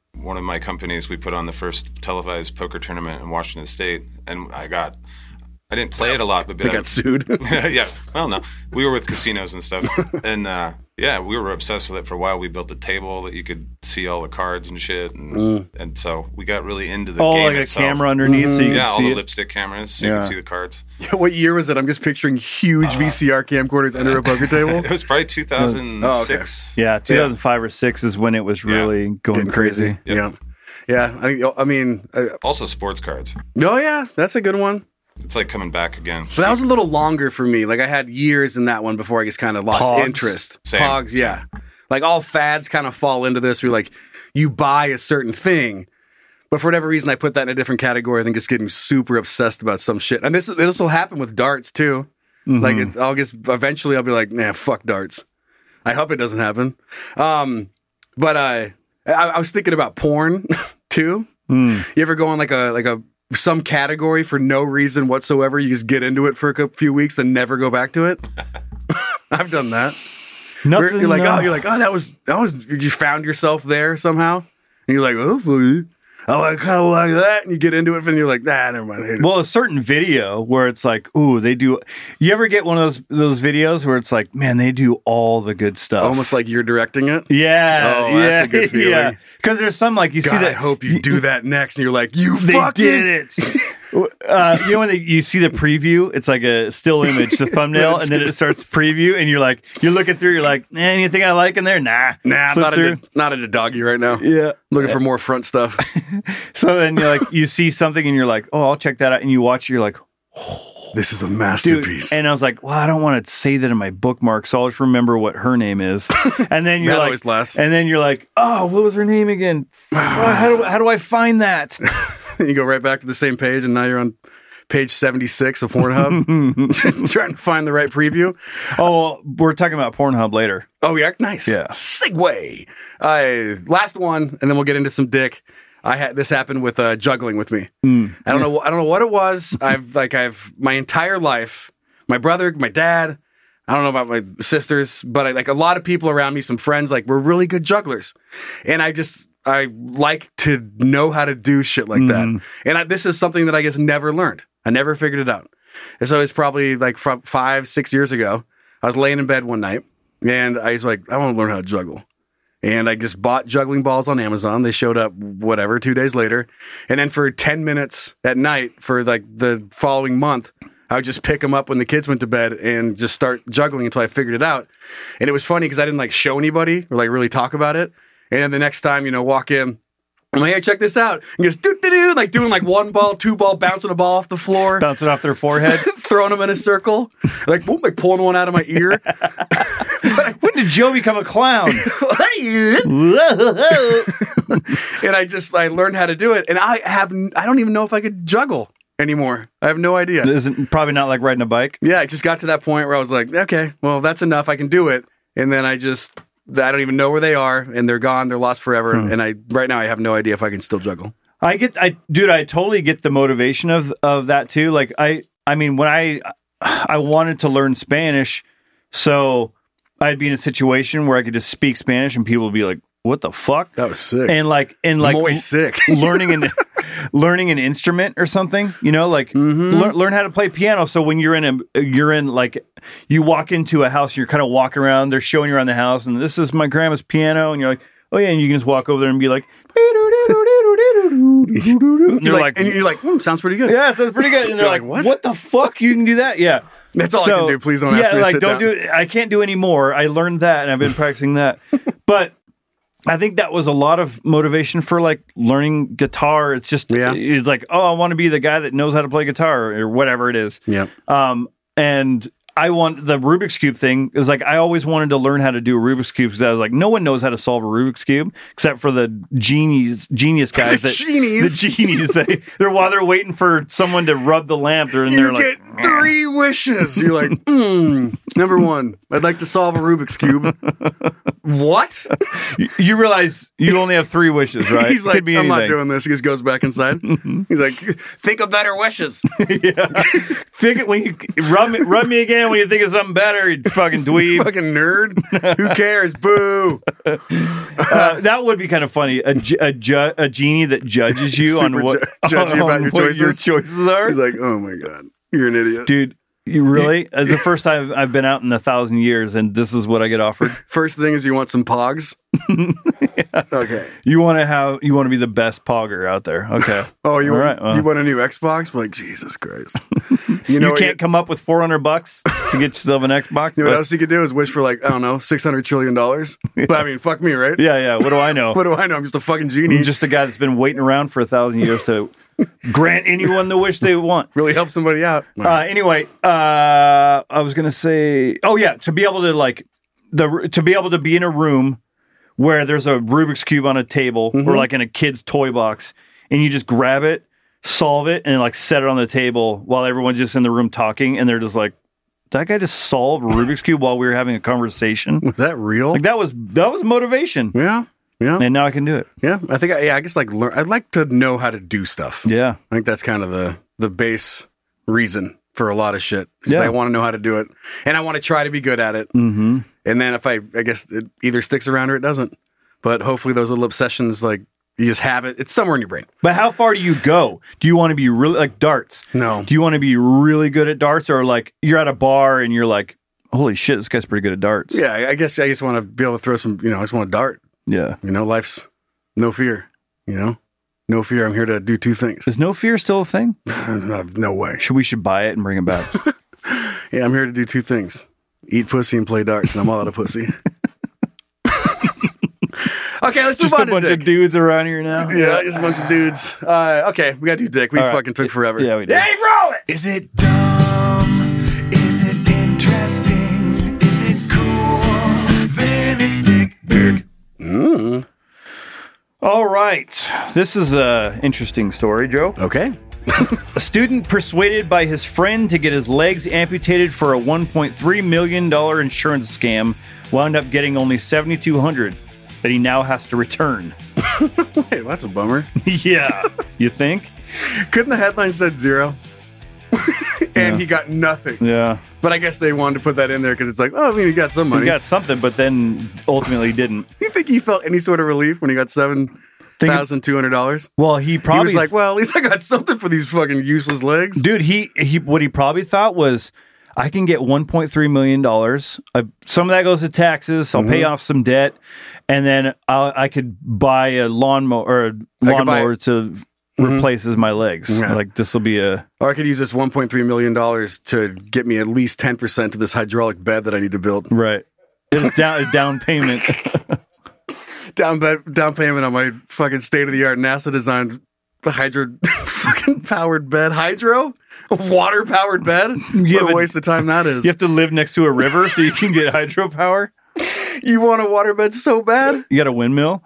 one of my companies, we put on the first televised poker tournament in Washington State, and I got, I didn't play it a lot, but They I got sued. yeah, well, no, we were with casinos and stuff, and uh, yeah, we were obsessed with it for a while. We built a table that you could see all the cards and shit, and Mm. and so we got really into the Oh, game like a itself. camera underneath so you yeah, can all see the it? lipstick cameras, so Yeah. you can see the cards. What year was it? I'm just picturing huge V C R camcorders under a poker table. It was probably two thousand six. Yeah, two thousand five or six is when it was really going Getting crazy. crazy. Yeah. Yeah. I, think- I mean, uh, Also, sports cards. oh, yeah, that's a good one. It's like coming back again. But that was a little longer for me. Like I had years in that one before I just kind of lost Pogs. interest. Same. Pogs, yeah. Like all fads kind of fall into this. Where like you buy a certain thing, but for whatever reason I put that in a different category. I think just getting super obsessed about some shit. And this this will happen with darts too. Mm-hmm. Like it, I'll just eventually I'll be like, nah, fuck darts. I hope it doesn't happen. Um, but uh, I, I was thinking about porn too. Mm. You ever go on like a like a some category for no reason whatsoever? You just get into it for a cou- few weeks, then never go back to it. I've done that. Where Nothing. you're like, uh, oh, you're like, oh, that was that was. You found yourself there somehow, and you're like, oh, funny. I kind of like that, and you get into it, and then you're like, nah, never mind. I hate it. Well, a certain video where it's like, ooh, they do. You ever get one of those those videos where it's like, man, they do all the good stuff, Almost like you're directing it. Yeah, Oh, yeah, that's a good feeling. Yeah, because there's some like you God, see that. I hope you do that next, and you're like, you They fucking did it. Uh, you know when they, you see the preview, it's like a still image, the thumbnail, and then it starts preview, and you're like, you're looking through, you're like, eh, anything I like in there? Nah, Nah, I'm Flip not through. into, not into doggy right now. Yeah. Looking for more front stuff. So then you're like, you see something, and you're like, oh, I'll check that out, and you watch, it, you're like, This is a dude. masterpiece. And I was like, well, I don't want to say that in my bookmark, so I'll just remember what her name is. And then you're That like, always lasts. and then you're like, oh, what was her name again? Oh, how do how do I find that? You go right back to the same page, and now you're on page seventy-six of Pornhub, trying to find the right preview. Oh, we're talking about Pornhub later. Oh, yeah, nice. Yeah. Segue. Uh, last one, and then we'll get into some dick. I had this happened with uh, juggling with me. Mm. I don't know. I don't know what it was. I've like I've my entire life. My brother, my dad. I don't know about my sisters, but I, like a lot of people around me, some friends, like we're really good jugglers, and I just I like to know how to do shit like that. And I, this is something that I guess never learned. I never figured it out. And so it's probably like from five, six years ago. I was laying in bed one night, and I was like, I want to learn how to juggle. And I just bought juggling balls on Amazon. They showed up, whatever, two days later. And then for ten minutes at night for like the following month, I would just pick them up when the kids went to bed and just start juggling until I figured it out. And it was funny because I didn't like show anybody or like really talk about it. And then the next time, you know, walk in, I'm like, hey, check this out. And goes, doo doo doo, like doing like one ball, two ball, bouncing a ball off the floor, Bouncing off their forehead. throwing them in a circle, like, boom, like pulling one out of my ear. When did Joe become a clown? And I just I learned how to do it, and I have n- I don't even know if I could juggle anymore. I have no idea. Isn't probably not like riding a bike. Yeah, I just got to that point where I was like, okay, well that's enough. I can do it, and then I just I don't even know where they are, and they're gone. They're lost forever. Hmm. And I right now I have no idea if I can still juggle. I get, I dude, I totally get the motivation of of that too. Like I, I mean, when I I wanted to learn Spanish, so I'd be in a situation where I could just speak Spanish, and people would be like, "What the fuck?" That was sick. And like, and like, Muy sick. learning an learning an instrument or something, you know, like Mm-hmm. learn learn how to play piano. So when you're in a, you're in like, you walk into a house, you're kind of walking around. They're showing you around the house, and this is my grandma's piano, and you're like, oh yeah, and you can just walk over there and be like, You're you're like, like, and you're like, hmm, sounds pretty good. yeah, sounds pretty good. And they're You're like, like, what? what? the fuck? You can do that? Yeah. That's all I can do. Please don't ask yeah, me to like, sit don't down. do it. I can't do any more. I learned that, and I've been practicing that. But I think that was a lot of motivation for like learning guitar. It's just, Yeah. it's like, oh, I want to be the guy that knows how to play guitar or whatever it is. Yeah. Um, and I want the Rubik's Cube thing is like, I always wanted to learn how to do a Rubik's Cube because I was like, no one knows how to solve a Rubik's Cube except for the genies, genius guys. The that, genies. The genies. They, they're while they're waiting for someone to rub the lamp, they're, and they're You like, get Three wishes. You're like, hmm. Number one, I'd like to solve a Rubik's Cube. What? You, you realize you only have three wishes, right? He's It like, could be I'm not anything. doing this. He just goes back inside. He's like, think of better wishes. Yeah. Think it when you rub me, rub me again when you think of something better, you fucking dweeb. Fucking nerd. Who cares? Boo. Uh, that would be kind of funny. A, ju- a, ju- a genie that judges you on Super what, ju- judge you on about your what choices. your choices are. He's like, oh my God, you're an idiot. Dude, you really? It's the first time I've been out in a thousand years, and this is what I get offered. First thing is you want some pogs. Yeah. Okay. You want to have, you want to be the best pogger out there. Okay. Oh, you All want, right, well. you want a new Xbox? Like, Jesus Christ. You You, know what can't come up with four hundred bucks to get yourself an Xbox. You know what but- else you could do is wish for like, I don't know, six hundred trillion dollars. But I mean, fuck me, right? Yeah, yeah. What do I know? What do I know? I'm just a fucking genie. I'm just a guy that's been waiting around for a thousand years to grant anyone the wish they want. Really help somebody out. Uh, anyway, uh, I was gonna say, oh yeah, to be able to like the to be able to be in a room where there's a Rubik's Cube on a table Mm-hmm. or like in a kid's toy box, and you just grab it, solve it, and like set it on the table while everyone's just in the room talking, and they're just like, that guy just solved Rubik's Cube while we were having a conversation. Was that real? Like that was that was motivation. Yeah. Yeah. And now I can do it. Yeah. I think, I, yeah, I guess like learn, I'd like to know how to do stuff. Yeah. I think that's kind of the, the base reason for a lot of shit. Just Yeah. I want to know how to do it and I want to try to be good at it. Mm-hmm. And then if I, I guess it either sticks around or it doesn't. But hopefully those little obsessions, like you just have it. It's somewhere in your brain. But how far do you go? Do you want to be really like darts? No. Do you want to be really good at darts, or like you're at a bar and you're like, holy shit, this guy's pretty good at darts? Yeah. I I guess I just want to be able to throw some, you know, I just want to dart. Yeah. You know, life's no fear, you know, no fear. I'm here to do two things. Is no fear still a thing? no, no way. Should we should buy it and bring it back? Yeah. I'm here to do two things. Eat pussy and play darts. And I'm all out of pussy. Okay, let's move Just on a bunch to of Dick. dudes around here now. Yeah, just a bunch of dudes. Uh, okay, we got to do Dick. We All right. fucking took forever. Yeah, we did. Hey, roll it! Is it dumb? Is it interesting? Is it cool? Then it's Dick. Dick. Mm. All right. This is a interesting story, Joe. Okay. A student persuaded by his friend to get his legs amputated for a one point three million dollars insurance scam wound up getting only seven thousand two hundred dollars that he now has to return. Hey, that's a bummer. Yeah. You think? Couldn't the headline said zero? and Yeah. he got nothing. Yeah. But I guess they wanted to put that in there because it's like, oh, I mean, he got some money. He got something, but then ultimately didn't. You think he felt any sort of relief when he got seven thousand two hundred dollars? Well, he He probably was like, well, at least I got something for these fucking useless legs. dude, he he what he probably thought was, I can get one point three million dollars. I, some of that goes to taxes. I'll Mm-hmm. pay off some debt, and then I'll, I could buy a lawnmower or a I could buy- lawnmower to replaces my legs. Yeah. Like this will be a Or I could use this one point three million dollars to get me at least ten percent of this hydraulic bed that I need to build. right. It's down a down payment. Down bed, down payment on my fucking state of the art NASA designed hydro fucking powered bed. Hydro? Water powered bed? Yeah, what but- a waste of time that is. You have to live next to a river so you can get hydropower. You want a water bed so bad? You got a windmill.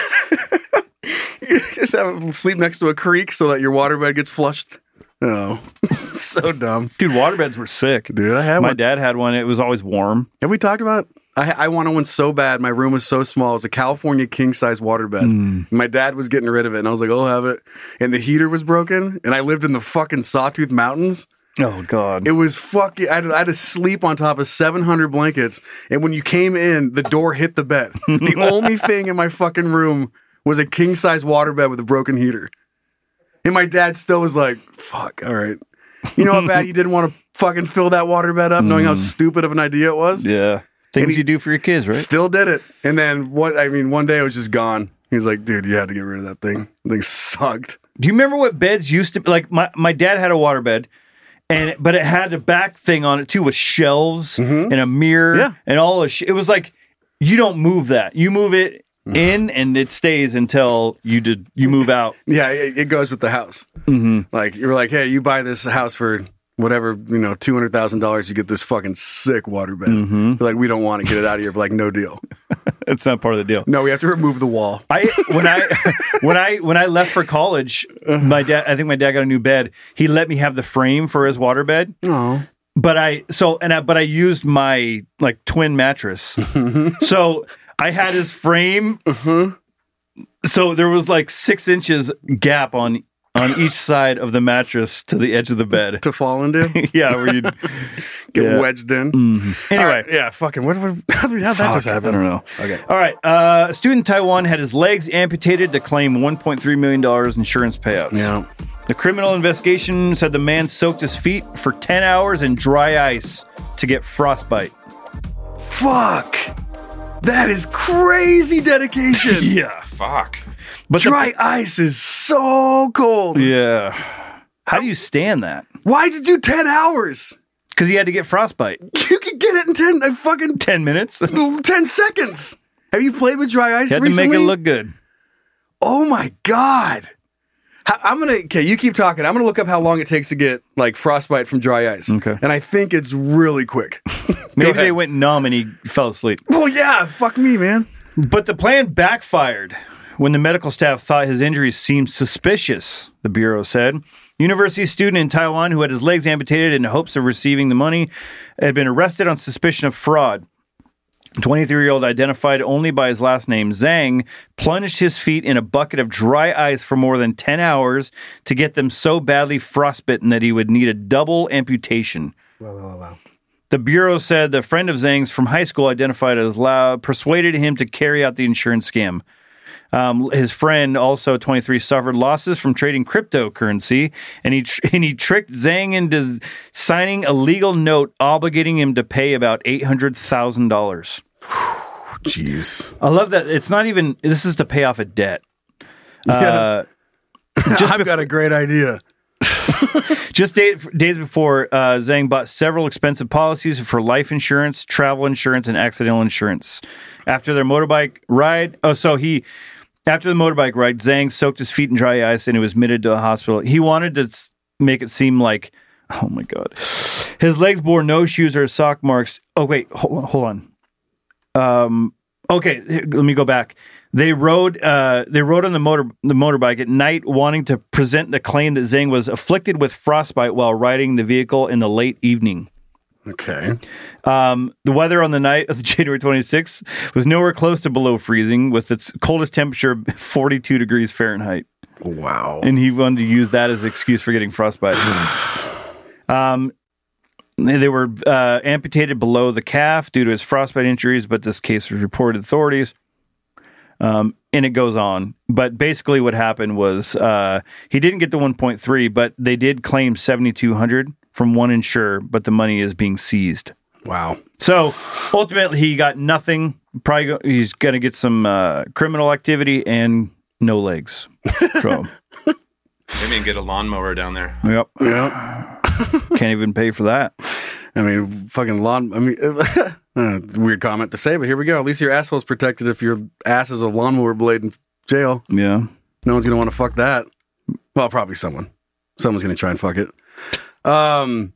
You just have sleep next to a creek so that your water bed gets flushed. Oh, so dumb. Dude, waterbeds were sick. Dude, I had My one. dad had one. It was always warm. Have we talked about? I, I wanted one so bad. My room was so small. It was a California king size waterbed. My dad was getting rid of it, and I was like, "I'll have it." And the heater was broken, and I lived in the fucking Sawtooth Mountains. Oh, God. It was fucking. I had, I had to sleep on top of seven hundred blankets, and when you came in, the door hit the bed. The only thing in my fucking room was a king size waterbed with a broken heater. And my dad still was like, "Fuck, all right." You know how bad he didn't want to fucking fill that waterbed up, knowing how stupid of an idea it was. Yeah. Things he- you do for your kids, right? Still did it. And then what? I mean, one day it was just gone. He was like, "Dude, you had to get rid of that thing. The thing sucked." Do you remember what beds used to be? Like, my, my dad had a waterbed, and it- but it had a back thing on it, too, with shelves and a mirror Mm-hmm. Yeah. and all the shit. It was like, you don't move that. You move it in, and it stays until you did you move out. Yeah, it, it goes with the house. Mm-hmm. Like you were like, "Hey, you buy this house for whatever, you know, two hundred thousand dollars. You get this fucking sick waterbed." Mm-hmm. Like, we don't want to get it out of here, but like, no deal. It's not part of the deal. No, we have to remove the wall. I when I when I when I left for college, my dad. I think my dad got a new bed. He let me have the frame for his waterbed. Oh, but I so and I but I used my like twin mattress. So I had his frame. Uh-huh. So there was like six inches gap on on each side of the mattress to the edge of the bed to fall into. Yeah, where you get yeah. wedged in. Mm-hmm. Anyway, right, yeah, fucking. What? what how did that just happen? I don't know. Okay. All right. Uh, a student in Taiwan had his legs amputated to claim one point three million dollars insurance payouts. Yeah. The criminal investigation said the man soaked his feet for ten hours in dry ice to get frostbite. Fuck. That is crazy dedication. Yeah. Fuck. But dry the, ice is so cold. Yeah. How do you stand that? Why'd you do ten hours? Because he had to get frostbite. You could get it in ten, uh, fucking ten minutes, ten seconds. Have you played with dry ice? You had recently? to make it look good. Oh my god! I'm gonna. Okay, you keep talking. I'm gonna look up how long it takes to get like frostbite from dry ice. Okay, and I think it's really quick. Maybe they went numb and he fell asleep. Well, yeah. Fuck me, man. But the plan backfired when the medical staff thought his injuries seemed suspicious, the Bureau said. University student in Taiwan who had his legs amputated in hopes of receiving the money had been arrested on suspicion of fraud. twenty-three-year-old identified only by his last name, Zhang, plunged his feet in a bucket of dry ice for more than ten hours to get them so badly frostbitten that he would need a double amputation. Wow, wow, wow. The Bureau said the friend of Zhang's from high school, identified as Lau, persuaded him to carry out the insurance scam. Um, his friend, also twenty-three, suffered losses from trading cryptocurrency, and he tr- and he tricked Zhang into signing a legal note obligating him to pay about eight hundred thousand dollars. Jeez. I love that. It's not even, this is to pay off a debt. Yeah. Uh, just I've bef- got a great idea. Just day, days before, uh, Zhang bought several expensive policies for life insurance, travel insurance, and accidental insurance. After their motorbike ride, oh, so he, after the motorbike ride, Zhang soaked his feet in dry ice and he was admitted to a hospital. He wanted to make it seem like, oh my God, his legs bore no shoes or sock marks. Oh, wait, hold on. Hold on. Um, okay, let me go back. They rode, uh, they rode on the motor, the motorbike at night, wanting to present the claim that Zhang was afflicted with frostbite while riding the vehicle in the late evening. Okay. Um, the weather on the night of January twenty-sixth was nowhere close to below freezing, with its coldest temperature of forty-two degrees Fahrenheit. Wow. And he wanted to use that as an excuse for getting frostbite. um, they were uh, amputated below the calf due to his frostbite injuries, but this case was reported to authorities. Um, and it goes on. But basically what happened was uh, he didn't get the one point three, but they did claim seventy-two hundred from one insurer, but the money is being seized. Wow. So ultimately he got nothing. Probably go, he's going to get some uh, criminal activity and no legs. So maybe get a lawnmower down there. Yep. Yep. Can't even pay for that. I mean, fucking lawn. I mean, uh, weird comment to say, but here we go. At least your asshole's protected if your ass is a lawnmower blade in jail. Yeah. No one's gonna want to fuck that. Well, probably someone. Someone's gonna try and fuck it. Um,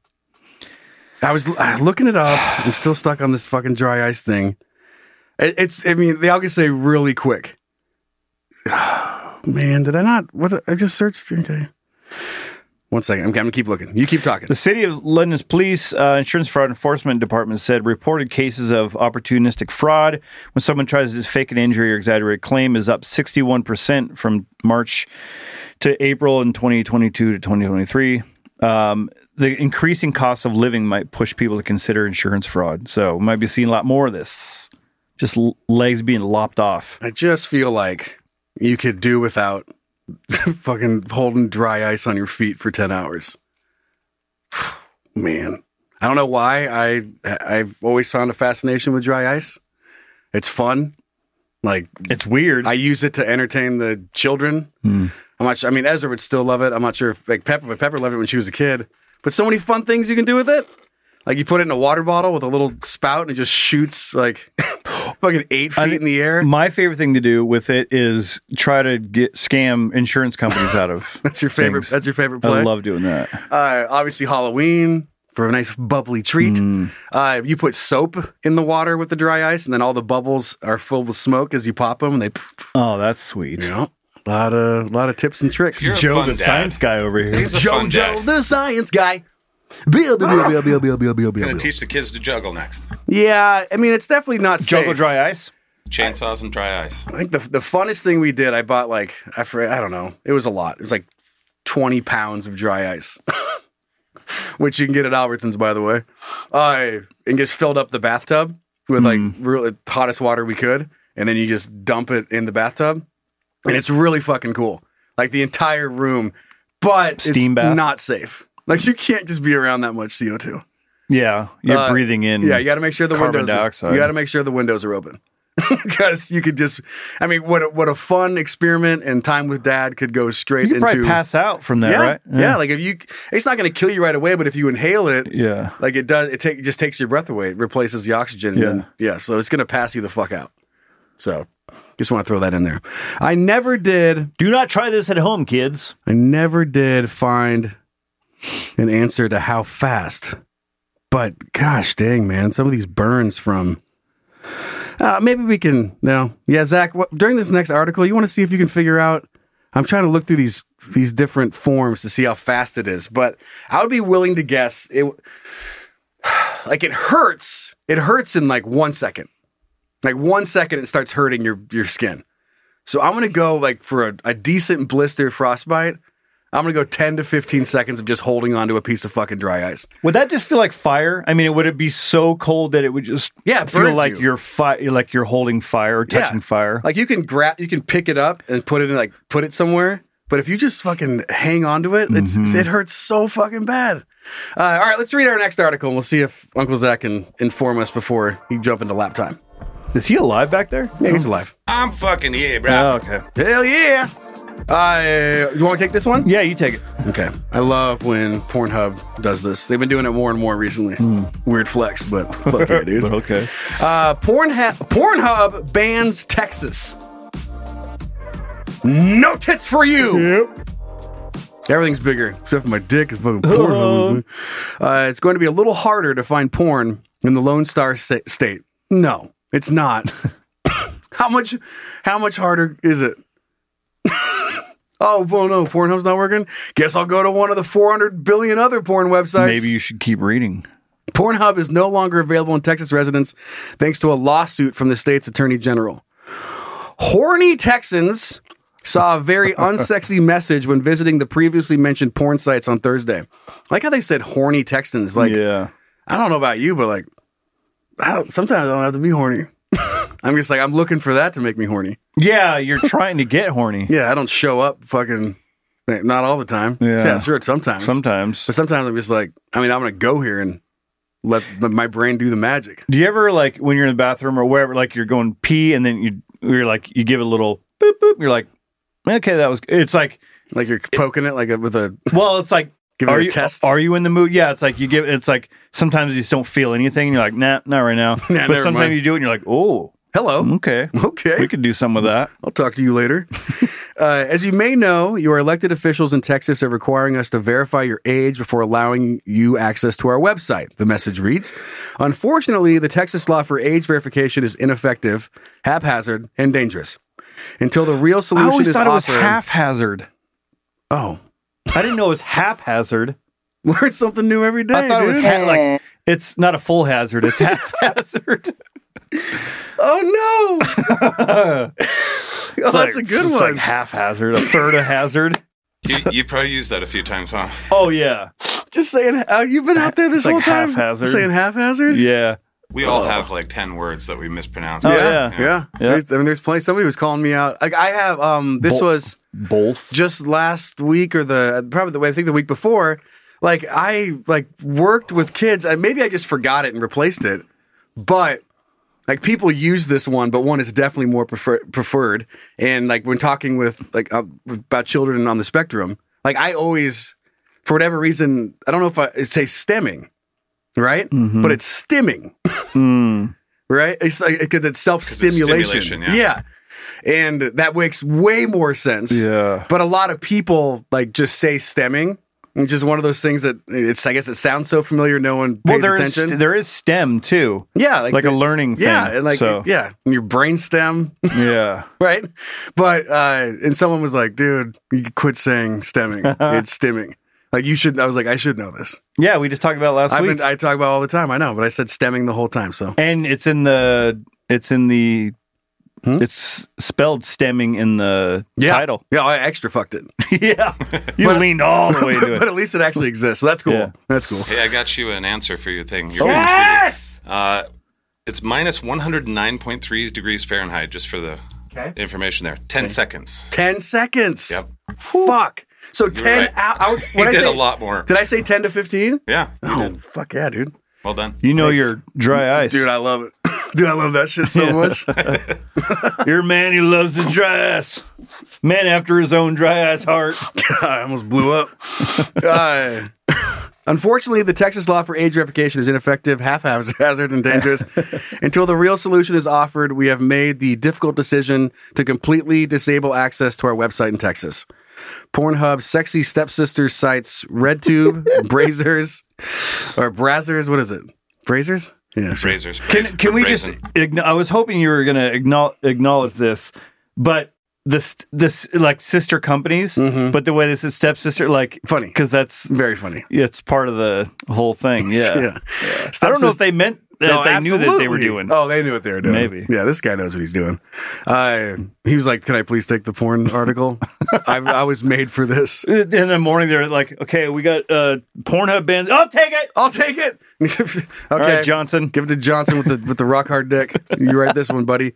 I was uh, looking it up. I'm still stuck on this fucking dry ice thing. It, it's. I mean, they all can say really quick. Man, did I not? What I just searched. Okay. One second. I'm, I'm going to keep looking. You keep talking. The City of London's police uh, insurance fraud enforcement department said reported cases of opportunistic fraud when someone tries to fake an injury or exaggerate a claim is up sixty-one percent from March to April in twenty twenty-two to twenty twenty-three. Um, the increasing cost of living might push people to consider insurance fraud. So we might be seeing a lot more of this. Just l- legs being lopped off. I just feel like you could do without fucking holding dry ice on your feet for ten hours. Man, I don't know why. I I've always found a fascination with dry ice. It's fun. Like, it's weird. I use it to entertain the children. Mm. I'm not sure. I mean, Ezra would still love it. I'm not sure if like Pepper, but Pepper loved it when she was a kid. But so many fun things you can do with it. Like you put it in a water bottle with a little spout and it just shoots like fucking eight feet in the air. My favorite thing to do with it is try to get scam insurance companies out of. That's your favorite. things. That's your favorite play. I love doing that. Uh, obviously, Halloween for a nice bubbly treat. Mm. Uh, you put soap in the water with the dry ice, and then all the bubbles are filled with smoke as you pop them, and they. Oh, that's sweet. You know, a lot of lot of tips and tricks. You're a Joe, fun the dad. science guy over here. He's a Joe, fun Joe, dad. the science guy. Bill, Bill, Bill, Bill, Bill, Bill, Bill, Bill, Bill, Gonna Bill. teach the kids to juggle next. Yeah, I mean, it's definitely not Juggle safe. dry ice. Chainsaws and dry ice. I think the the funnest thing we did, I bought like I forget, I don't know, it was a lot. It was like twenty pounds of dry ice, which you can get at Albertsons, by the way. I and just filled up the bathtub with like really hottest water we could, and then you just dump it in the bathtub, and it's really fucking cool. Like the entire room, but Steam it's bath? not safe. Like you can't just be around that much C O two. Yeah, you're Uh, breathing in. Yeah, you got to make sure the carbon windows. dioxide. You got to make sure the windows are open because you could just. I mean, what a, what a fun experiment and time with dad could go straight You could into. probably pass out from that, yeah, right? yeah, Like if you, it's not going to kill you right away, but if you inhale it, yeah. like it does, it, take, it just takes your breath away. It replaces the oxygen. And Yeah. then, yeah. So it's going to pass you the fuck out. So just want to throw that in there. I never did. Do not try this at home, kids. I never did find an answer to how fast. But gosh dang, man, some of these burns from. Uh, maybe we can. No, yeah, Zach. What, during this next article, you want to see if you can figure out. I'm trying to look through these these different forms to see how fast it is, but I would be willing to guess it. Like it hurts. It hurts in like one second. Like one second, it starts hurting your your skin. So I'm gonna go like for a, a decent blister frostbite. I'm going to go ten to fifteen seconds of just holding onto a piece of fucking dry ice. Would that just feel like fire? I mean, would it be so cold that it would just yeah, it feel burns like you. you're fi- like you're holding fire or touching Yeah. fire? Like you can grab, you can pick it up and put it in, like put it somewhere. But if you just fucking hang on to it, it's, Mhm. it hurts so fucking bad. Uh, all right, let's read our next article and we'll see if Uncle Zach can inform us before he jump into lap time. Is he alive back there? Yeah, he's alive. I'm fucking here, bro. Oh, okay. Hell yeah. Uh, you want to take this one? Yeah, you take it. Okay. I love when Pornhub does this. They've been doing it more and more recently. Weird flex, but fuck yeah, dude. But okay. Uh, Pornha- Pornhub bans Texas. No tits for you. Yep. Everything's bigger except for my dick and fucking Pornhub. Uh, it's going to be a little harder to find porn in the Lone Star sa- State. No, it's not. how much? How much harder is it? Oh, well, no, Pornhub's not working. Guess I'll go to one of the four hundred billion other porn websites. Maybe you should keep reading. Pornhub is no longer available in Texas residents thanks to a lawsuit from the state's attorney general. Horny Texans saw a very unsexy message when visiting the previously mentioned porn sites on Thursday. I like how they said horny Texans. Like, yeah. I don't know about you, but like, I don't, sometimes I don't have to be horny. I'm just like, I'm looking for that to make me horny. Yeah, you're trying to get horny. Yeah, I don't show up fucking, not all the time. Yeah. Yeah, sure, sometimes. Sometimes. But sometimes I'm just like, I mean, I'm going to go here and let my brain do the magic. Do you ever, like, when you're in the bathroom or wherever, like, you're going pee and then you, you're like, you give it a little boop, boop. You're like, okay, that was, it's like, Like you're poking it like a, with a, well, it's like, Give it are a you, test? Are you in the mood? Yeah, it's like you give it, it's like sometimes you just don't feel anything and you're like, nah, not right now. Nah, but never sometimes mind. you do it and you're like, oh, hello. okay. Okay. We could do some of that. I'll talk to you later. uh, as you may know, your elected officials in Texas are requiring us to verify your age before allowing you access to our website, the message reads. Unfortunately, the Texas law for age verification is ineffective, haphazard, and dangerous. Until the real I solution always is thought it was offered- haphazard. Oh. I didn't know it was haphazard. Learn something new every day, I thought dude. it was ha- like, it's not a full hazard, it's haphazard. Oh, no. oh, that's like, a good it's one. like haphazard, a third of hazard. You, you've probably used that a few times, huh? Oh, yeah. Just saying, uh, you've been out there this It's like whole time haphazard. saying haphazard? Yeah. We all have like ten words that we mispronounce. Oh, yeah, yeah. yeah. Yeah. There's- I mean, there's plenty. Somebody was calling me out. Like I have. Um, this Bol- was Both. just last week or the probably the way I think the week before. Like I like worked with kids. And maybe I just forgot it and replaced it. But like people use this one, but one is definitely more prefer- preferred. And like when talking with like uh, about children on the spectrum, like I always, for whatever reason, I don't know if I say stemming. Right? Mm-hmm. But it's stimming. Mm. Right? It's like because it's self-stimulation. stimulation, yeah. yeah. And that makes way more sense. Yeah. But a lot of people like just say stemming It's just one of those things that it's. I guess it sounds so familiar. No one pays Well, there is attention. there is STEM too. yeah, Like, the- a learning thing. Yeah, and like so, yeah, and your brain stem, yeah. right? But uh, and someone was like, "Dude, you could quit saying stemming. It's stimming." Like you should. I was like, I should know this. Yeah, we just talked about it last I've week. been, I talk about it all the time. I know, but I said stemming the whole time. So And it's in the it's in the Hmm? it's spelled stemming in the yeah, title. yeah, I extra fucked it. yeah. You But- leaned all the way to but it. at least it actually exists. So that's cool. Yeah. That's cool. Hey, I got you an answer for your thing. Your Yes! Uh, it's minus one hundred nine point three degrees Fahrenheit, just for the Okay. information there. ten seconds. Ten seconds. Yep. Fuck. So ten right. out. He did a lot more. Did I say ten to fifteen? Yeah. you Oh, did. fuck yeah, dude. Well done. You know Thanks. your dry ice. Dude, I love it. Dude, I love that shit so much. You're a man who loves his dry ice. Man after his own dry ice heart. I almost blew up. Uh, unfortunately, the Texas law for age verification is ineffective, haphazard, and dangerous. Until the real solution is offered, we have made the difficult decision to completely disable access to our website in Texas. Pornhub, sexy stepsister sites, RedTube, Brazzers, or Brazzers. What is it? Brazzers? Yeah, sure. Brazers. Can, Braz- can we just brazen. igno- I was hoping you were going to acknowledge, acknowledge this, but this this like sister companies, but the way this is stepsister, like Funny. because that's Very funny. yeah, it's part of the whole thing. Yeah, Yeah. I don't know if they meant that No, they knew that they were absolutely. doing. Oh, they knew what they were doing. Maybe. Yeah, this guy knows what he's doing. Uh, he was like, "Can I please take the porn article? I, I was made for this. In the morning, they're like, "Okay, we got uh, Pornhub bans. I'll take it." I'll take it." okay, All right, Johnson. Give it to Johnson with the with the rock hard dick. You write this one, buddy.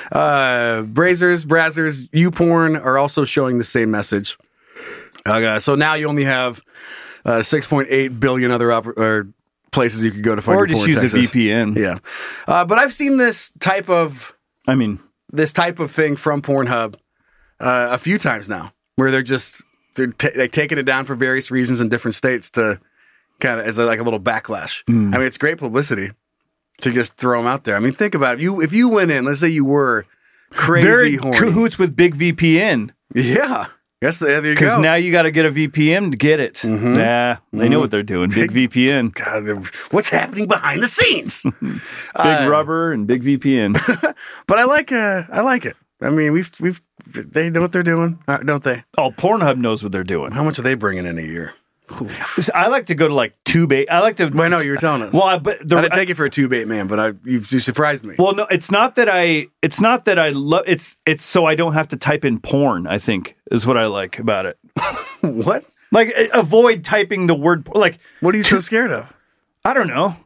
Uh, Brazzers, Brazzers, YouPorn are also showing the same message. Okay, so now you only have uh, six point eight billion other oper- or places you could go to find Or your just porn in use a Texas. V P N. Yeah, uh, but I've seen this type of I mean, this type of thing from Pornhub uh, a few times now, where they're just they're, ta- they're taking it down for various reasons in different states to kind of as a, like a little backlash. Mm. I mean, it's great publicity to just throw them out there. I mean, think about it. If you if you went in, let's say you were crazy they're in horny, cahoots with Big V P N yeah. Yes, there you because go. now you got to get a V P N to get it. Mm-hmm. Nah, they know what they're doing. Big V P N, God, what's happening behind the scenes? Big Uh, Rubber, and Big V P N. But I like uh, I like it. I mean, we've we've they know what they're doing, uh, don't they? Oh, Pornhub knows what they're doing. How much are they bringing in a year? So I like to go to like Tube eight. I like to. Well, I know you were telling us. Well, I, but the, I didn't take it for a two bait man, but I you, you surprised me. Well, no, it's not that I. It's not that I love. It's it's so I don't have to type in porn. I think is what I like about it. What? Like uh, avoid typing the word. Like What are you so scared of? I don't know.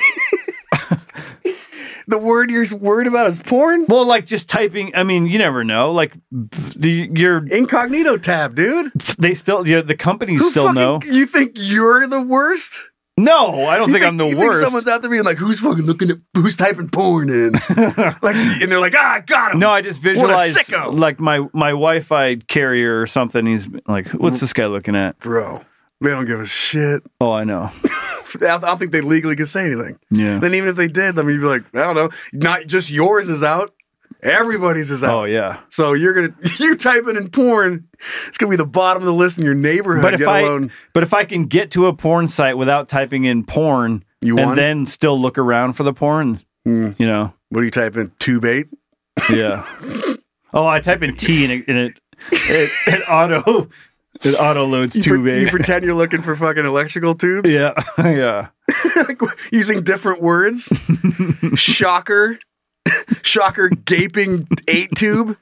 The word you're worried about is porn? Well, like just typing. I mean, you never know. Like the your Incognito tab, dude. they still. Yeah, the companies Who still fucking- know. You think you're the worst? No, I don't You think, I'm the you worst. Think someone's out there being like, who's fucking looking at who's typing porn in? like, and they're like, ah, I got him. No, I just What a visualize sicko. like my my Wi-Fi carrier or something. He's like, what's this guy looking at? Bro, they don't give a shit. Oh, I know. I don't, I don't think they legally can say anything. Yeah. Then even if they did, I mean, you'd be like, I don't know. Not just yours is out. Everybody's is out. Oh yeah. So you're gonna you typing in porn, it's gonna be the bottom of the list in your neighborhood. But if get I alone. but if I can get to a porn site without typing in porn, You and won? then still look around for the porn, you know, What do you type in? Tube eight? yeah. Oh, I type in T and it and it, it, it auto it auto loads You, too pre- big. you pretend you're looking for fucking electrical tubes? Yeah, yeah. Using different words. Shocker. Shocker gaping eight tube.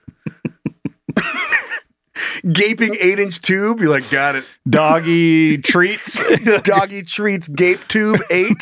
Gaping eight inch tube. You're like, got it. Doggy treats. Doggy treats gape tube eight.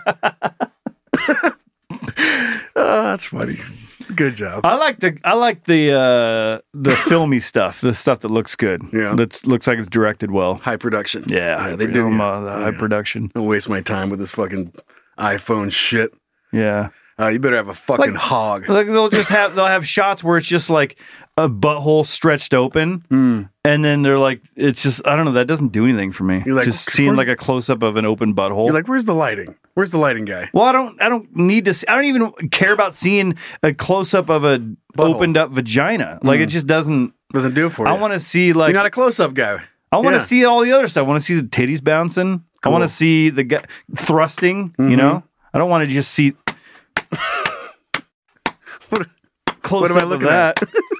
Oh, that's funny. Good job. I like the I like the uh, the filmy stuff, the stuff that looks good. Yeah. that looks like it's directed well. High production. Yeah, they do. Um, uh, the high production. Don't waste my time with this fucking iPhone shit. Yeah, Uh, you better have a fucking Like- hog. like they'll just have they'll have shots where it's just like a butthole stretched open, Mm. and then they're like, it's just I don't know, that doesn't do anything for me. You're like, just seeing where- like a close up of an open butthole. You're like, where's the lighting? Where's the lighting guy? well, I don't I don't need to. See, I don't even care about seeing a close up of a opened up vagina. Like it just doesn't. Doesn't do it for you. I want to see like You're not a close up guy. I I want to Yeah. see all the other stuff. I want to see the titties bouncing. I want to see the guy thrusting, Mm-hmm. you know? I don't want to just see close what am I up of looking that.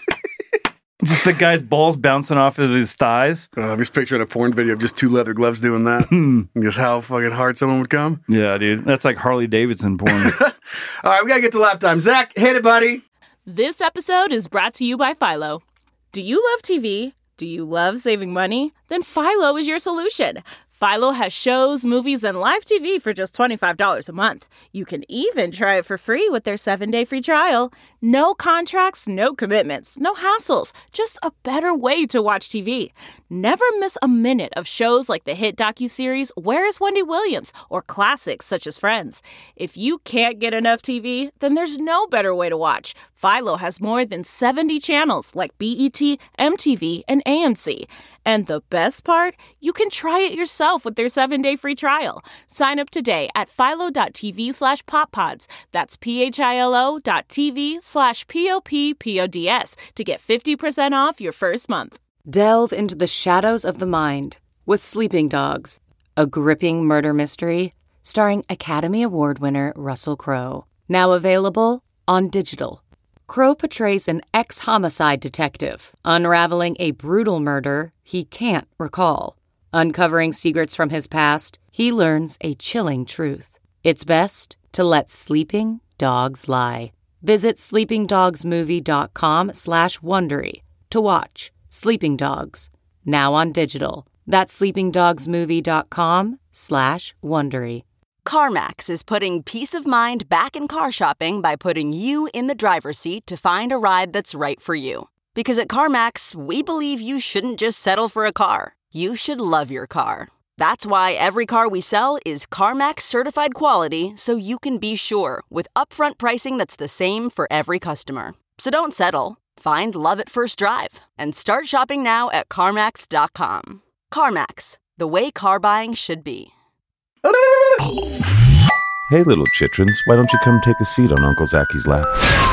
Just the guy's balls bouncing off of his thighs. Uh, I'm just picturing a porn video of just two leather gloves doing that. And just how fucking hard someone would come. Yeah, dude. That's like Harley Davidson porn. All right, we got to get to lap time. Zach, hit it, buddy. This episode is brought to you by Philo. Do you love T V? Do you love saving money? Then Philo is your solution. Philo has shows, movies, and live T V for just twenty-five dollars a month. You can even try it for free with their seven-day free trial. No contracts, no commitments, no hassles. Just a better way to watch T V. Never miss a minute of shows like the hit docuseries Where is Wendy Williams? Or classics such as Friends. If you can't get enough T V, then there's no better way to watch. Philo has more than seventy channels like B E T, M T V, and A M C. And the best part? You can try it yourself with their seven-day free trial. Sign up today at philo.tv slash poppods. That's P-H-I-L-O dot TV slash P-O-P-P-O-D-S to get fifty percent off your first month. Delve into the shadows of the mind with Sleeping Dogs, a gripping murder mystery starring Academy Award winner Russell Crowe. Now available on digital. Crowe portrays an ex-homicide detective unraveling a brutal murder he can't recall. Uncovering secrets from his past, he learns a chilling truth. It's best to let sleeping dogs lie. Visit sleepingdogsmovie.com slash Wondery to watch Sleeping Dogs, now on digital. That's sleepingdogsmovie.com slash Wondery. CarMax is putting peace of mind back in car shopping by putting you in the driver's seat to find a ride that's right for you. Because at CarMax, we believe you shouldn't just settle for a car. You should love your car. That's why every car we sell is CarMax certified quality, so you can be sure with upfront pricing that's the same for every customer. So don't settle. Find love at first drive and start shopping now at CarMax dot com. CarMax, the way car buying should be. Hey, little chitrons, why don't you come take a seat on Uncle Zacky's lap?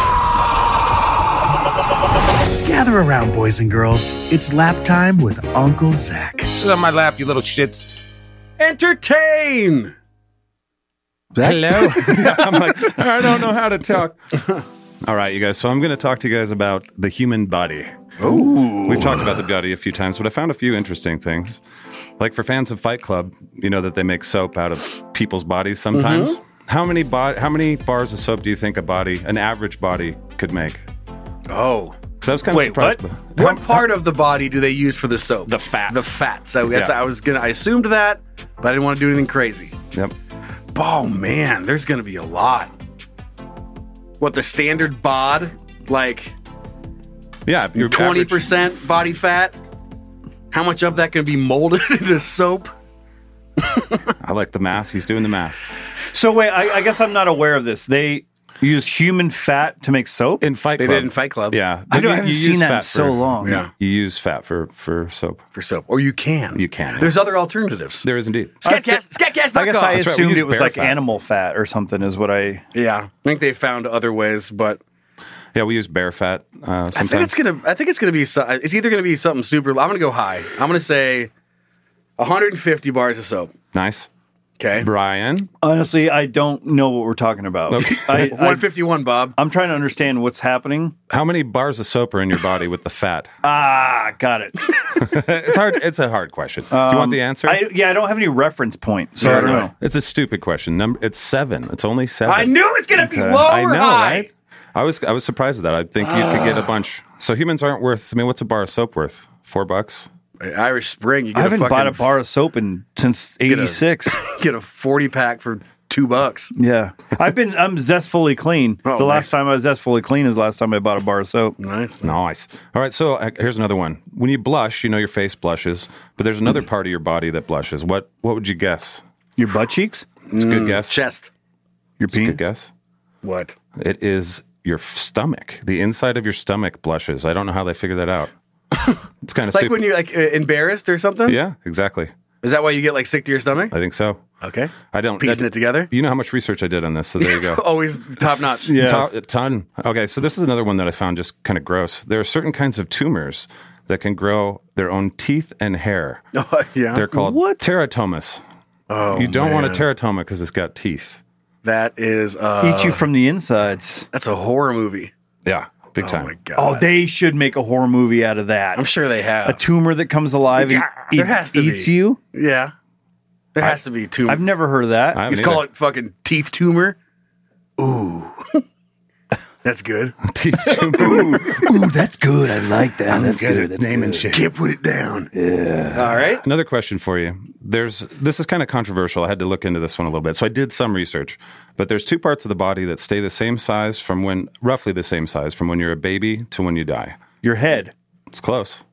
Gather around, boys and girls. It's lap time with Uncle Zach. Sit on my lap, you little shits. Entertain! Zach? Hello? I'm like, I don't know how to talk. All right, you guys. So I'm going to talk to you guys about the human body. Ooh. We've talked about the body a few times, but I found a few interesting things. Like for fans of Fight Club, you know that they make soap out of people's bodies sometimes. Mm-hmm. How many bo- How many bars of soap do you think a body, an average body, could make? Oh. Because I was kind of Wait, surprised. what? What part of the body do they use for the soap? The fat. The fat. So that's, Yeah. I was gonna. I assumed that, but I didn't want to do anything crazy. Yep. Oh man, there's gonna be a lot. What, the standard bod? Like Yeah, your twenty percent body fat? How much of that can be molded into soap? I like the math. He's doing the math. So wait, I, I guess I'm not aware of this. They use human fat to make soap? In Fight They Club. did in Fight Club. Yeah. I, don't, I You- haven't you seen use that in fat so for- long. Yeah. You use fat for, for soap. For soap. Or you can. You can. There's other alternatives. There is indeed. Scatcast, scatcast dot com. I guess I That's right, we assumed use it was bear like fat. animal fat or something is what I... Yeah. I think they found other ways, but Yeah, we use bear fat uh, sometimes. I think it's gonna. I think it's gonna be. so- It's either gonna be something super. I'm gonna go high. I'm gonna say one hundred fifty bars of soap. Nice. Okay. Brian? Honestly, I don't know what we're talking about. Okay. I, I, one fifty-one, Bob. I'm trying to understand what's happening. How many bars of soap are in your body with the fat? Ah, got it. It's hard. It's a hard question. Do you want the answer? I, yeah, I don't have any reference point, so Fair I don't enough. know. It's a stupid question. Number. It's seven. It's only seven. I knew it's gonna be Okay. low I or know, high. right? I was. I was surprised at that. I think you could get a bunch. So humans aren't worth. I mean, what's a bar of soap worth? Four bucks. Irish Spring. You get I haven't a fucking, bought a bar of soap in since get a- eighty-six. Get a forty pack for two bucks. Yeah, I've been. I'm zestfully clean. Oh, the nice. last time I was zestfully clean is the last time I bought a bar of soap. Nice. Nice. All right. So uh, here's another one. When you blush, you know your face blushes, but there's another part of your body that blushes. What? What would you guess? Your butt cheeks, It's a good guess. Chest. your It's a good peen. guess. What? It is your f- stomach. The inside of your stomach blushes. I don't know how they figure that out. It's kind of Like stupid. when you're like uh, embarrassed or something? Yeah, exactly. Is that why you get like sick to your stomach? I think so. Okay. I don't. Piecing that- it together? You know how much research I did on this, so there you go. Always top notch. Yeah. Ton- A ton. Okay, so this is another one that I found just kind of gross. There are certain kinds of tumors that can grow their own teeth and hair. Oh, yeah. They're called What? teratomas. Oh, you don't man. want a teratoma because it's got teeth. That is. Uh, Eat you from the insides. That's a horror movie. Yeah, big time. Oh my god. Oh, they should make a horror movie out of that. I'm sure they have. A tumor that comes alive and There eat- has to eats be. you. Yeah. There has to be a tumor. I've never heard of that. I Let's haven't call either. it fucking teeth tumor. Ooh. That's good. Teeth tumor. Ooh, ooh, that's good. I like that. That's good. That's Name good. and shit. Can't put it down. Yeah. All right. Another question for you. There's this is kind of controversial. I had to look into this one a little bit. So I did some research. But there's two parts of the body that stay the same size from when roughly the same size from when you're a baby to when you die. Your head, It's close.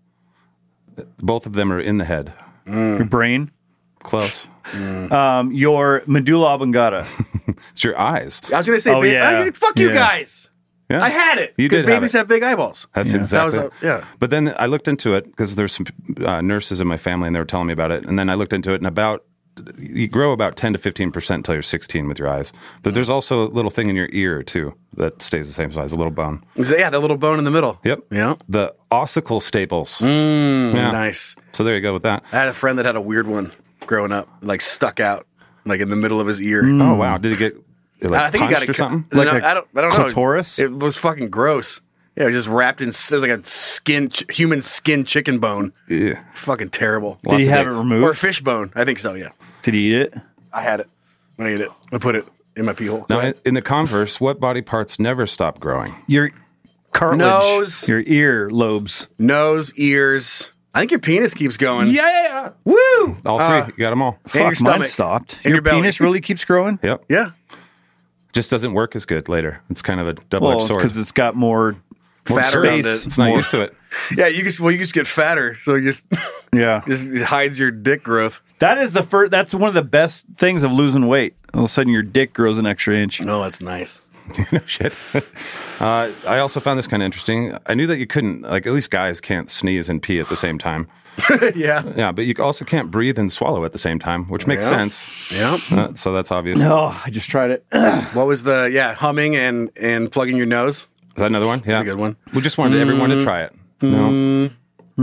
Both of them are in the head. your brain, Close. um, your medulla oblongata. It's your eyes. I was going to say, Oh, ba- yeah. I- fuck you Yeah. guys. Yeah. I had it. You Because did have babies it. have big eyeballs. That's Yeah. exactly. That was a- yeah. But then I looked into it because there's some uh, nurses in my family and they were telling me about it. And then I looked into it, and about you grow about ten to fifteen percent until you're sixteen with your eyes. But there's also a little thing in your ear too that stays the same size, a little bone. So, yeah, that little bone in the middle. Yep. Yeah. The ossicle staples. Mm, Yeah. Nice. So there you go with that. I had a friend that had a weird one growing up, like stuck out, like in the middle of his ear. Oh wow! Did he get like, I think he got punched it or something? No, Like a I don't. I don't know. clitoris? It was fucking gross. Yeah, it was just wrapped in. It was like a skin, ch- human skin chicken bone. Yeah. Fucking terrible. Did Lots he of have dates. it removed? Or fish bone. I think so. Yeah, Did he eat it? I had it. I ate it. I put it in my pee hole. Now, in- in the converse, what body parts never stop growing? Your cartilage, Nose. your ear lobes. Nose, ears. I think your penis keeps going. Yeah. Woo! All three. Uh, you got them all. And your Fuck, stomach. mine stopped. And your, your belly. penis really keeps growing? Yep. Yeah. Just doesn't work as good later. It's kind of a double-edged Well, sword. because it's got more More Fat space. around it. It's not More- used to it. Yeah, you just well, you just get fatter, so you just Yeah. just it hides your dick growth. That is the first, that's one of the best things of losing weight. All of a sudden your dick grows an extra inch. No, that's nice. No shit. Uh, I also found this kind of interesting. I knew that you couldn't, like, at least guys can't sneeze and pee at the same time. Yeah. Yeah, but you also can't breathe and swallow at the same time, which makes Yeah. sense. Yeah. Uh, so that's obvious. No, I just tried it. What was the yeah humming and and plugging your nose? Is that another one? Yeah. That's a good one. We just wanted everyone to try it. No.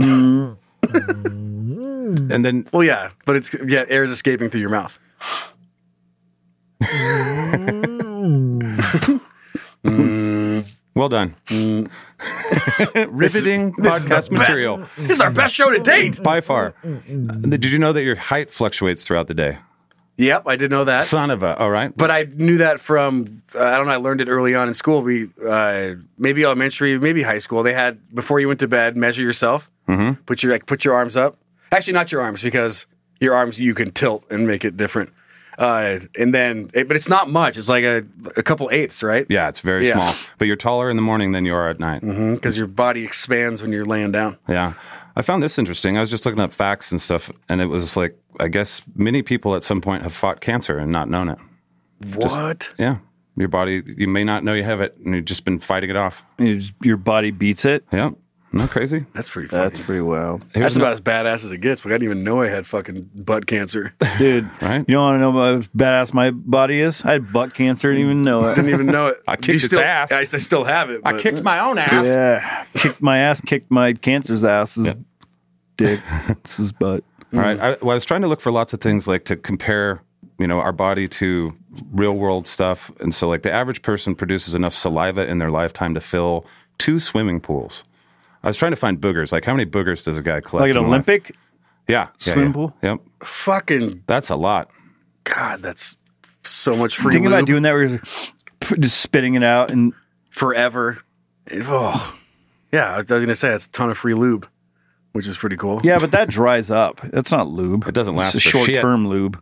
And then Well, yeah, but it's yeah, air's escaping through your mouth. well done. Riveting This is the podcast material. best. This is our best show to date. By far. Uh, Did you know that your height fluctuates throughout the day? Yep, I did know that. Son of a, all right. But I knew that from uh, I don't know. I learned it early on in school. We uh, maybe elementary, maybe high school. They had before you went to bed, measure yourself. Mm-hmm. Put your like put your arms up. Actually, not your arms because your arms you can tilt and make it different. Uh, and then, it, but it's not much. It's like a, a couple eighths, right? Yeah, it's very Yeah. small. But you're taller in the morning than you are at night. Because your body expands when you're laying down. Yeah. I found this interesting. I was just looking up facts and stuff, and it was like, I guess many people at some point have fought cancer and not known it. What? Yeah. Your body, you may not know you have it, and you've just been fighting it off. You just- Your body beats it. Yeah. Isn't that crazy? That's pretty funny. That's pretty wild. That's about as badass as it gets. But I didn't even know I had fucking butt cancer. Dude, Right? you don't want to know how badass my body is? I had butt cancer, didn't even know it. Didn't even know it. I kicked You its still, ass. I, I still have it. I but- kicked my own ass. Yeah. Kicked my ass, kicked my cancer's ass. Yeah. Dick. It's his butt. All right. I, well, I was trying to look for lots of things like to compare, you know, our body to real world stuff. And so, like, the average person produces enough saliva in their lifetime to fill two swimming pools. I was trying to find boogers. Like, how many boogers does a guy collect? Like an in life? Olympic? Yeah. yeah, swimming yeah. pool? Yep. Fucking That's a lot. God, that's so much free Think about lube doing that where you're just spitting it out and forever. Oh, yeah. I was going to say it's a ton of free lube, which is pretty cool. yeah, but that dries up. That's not lube. It doesn't last It's a for shit. short-term lube.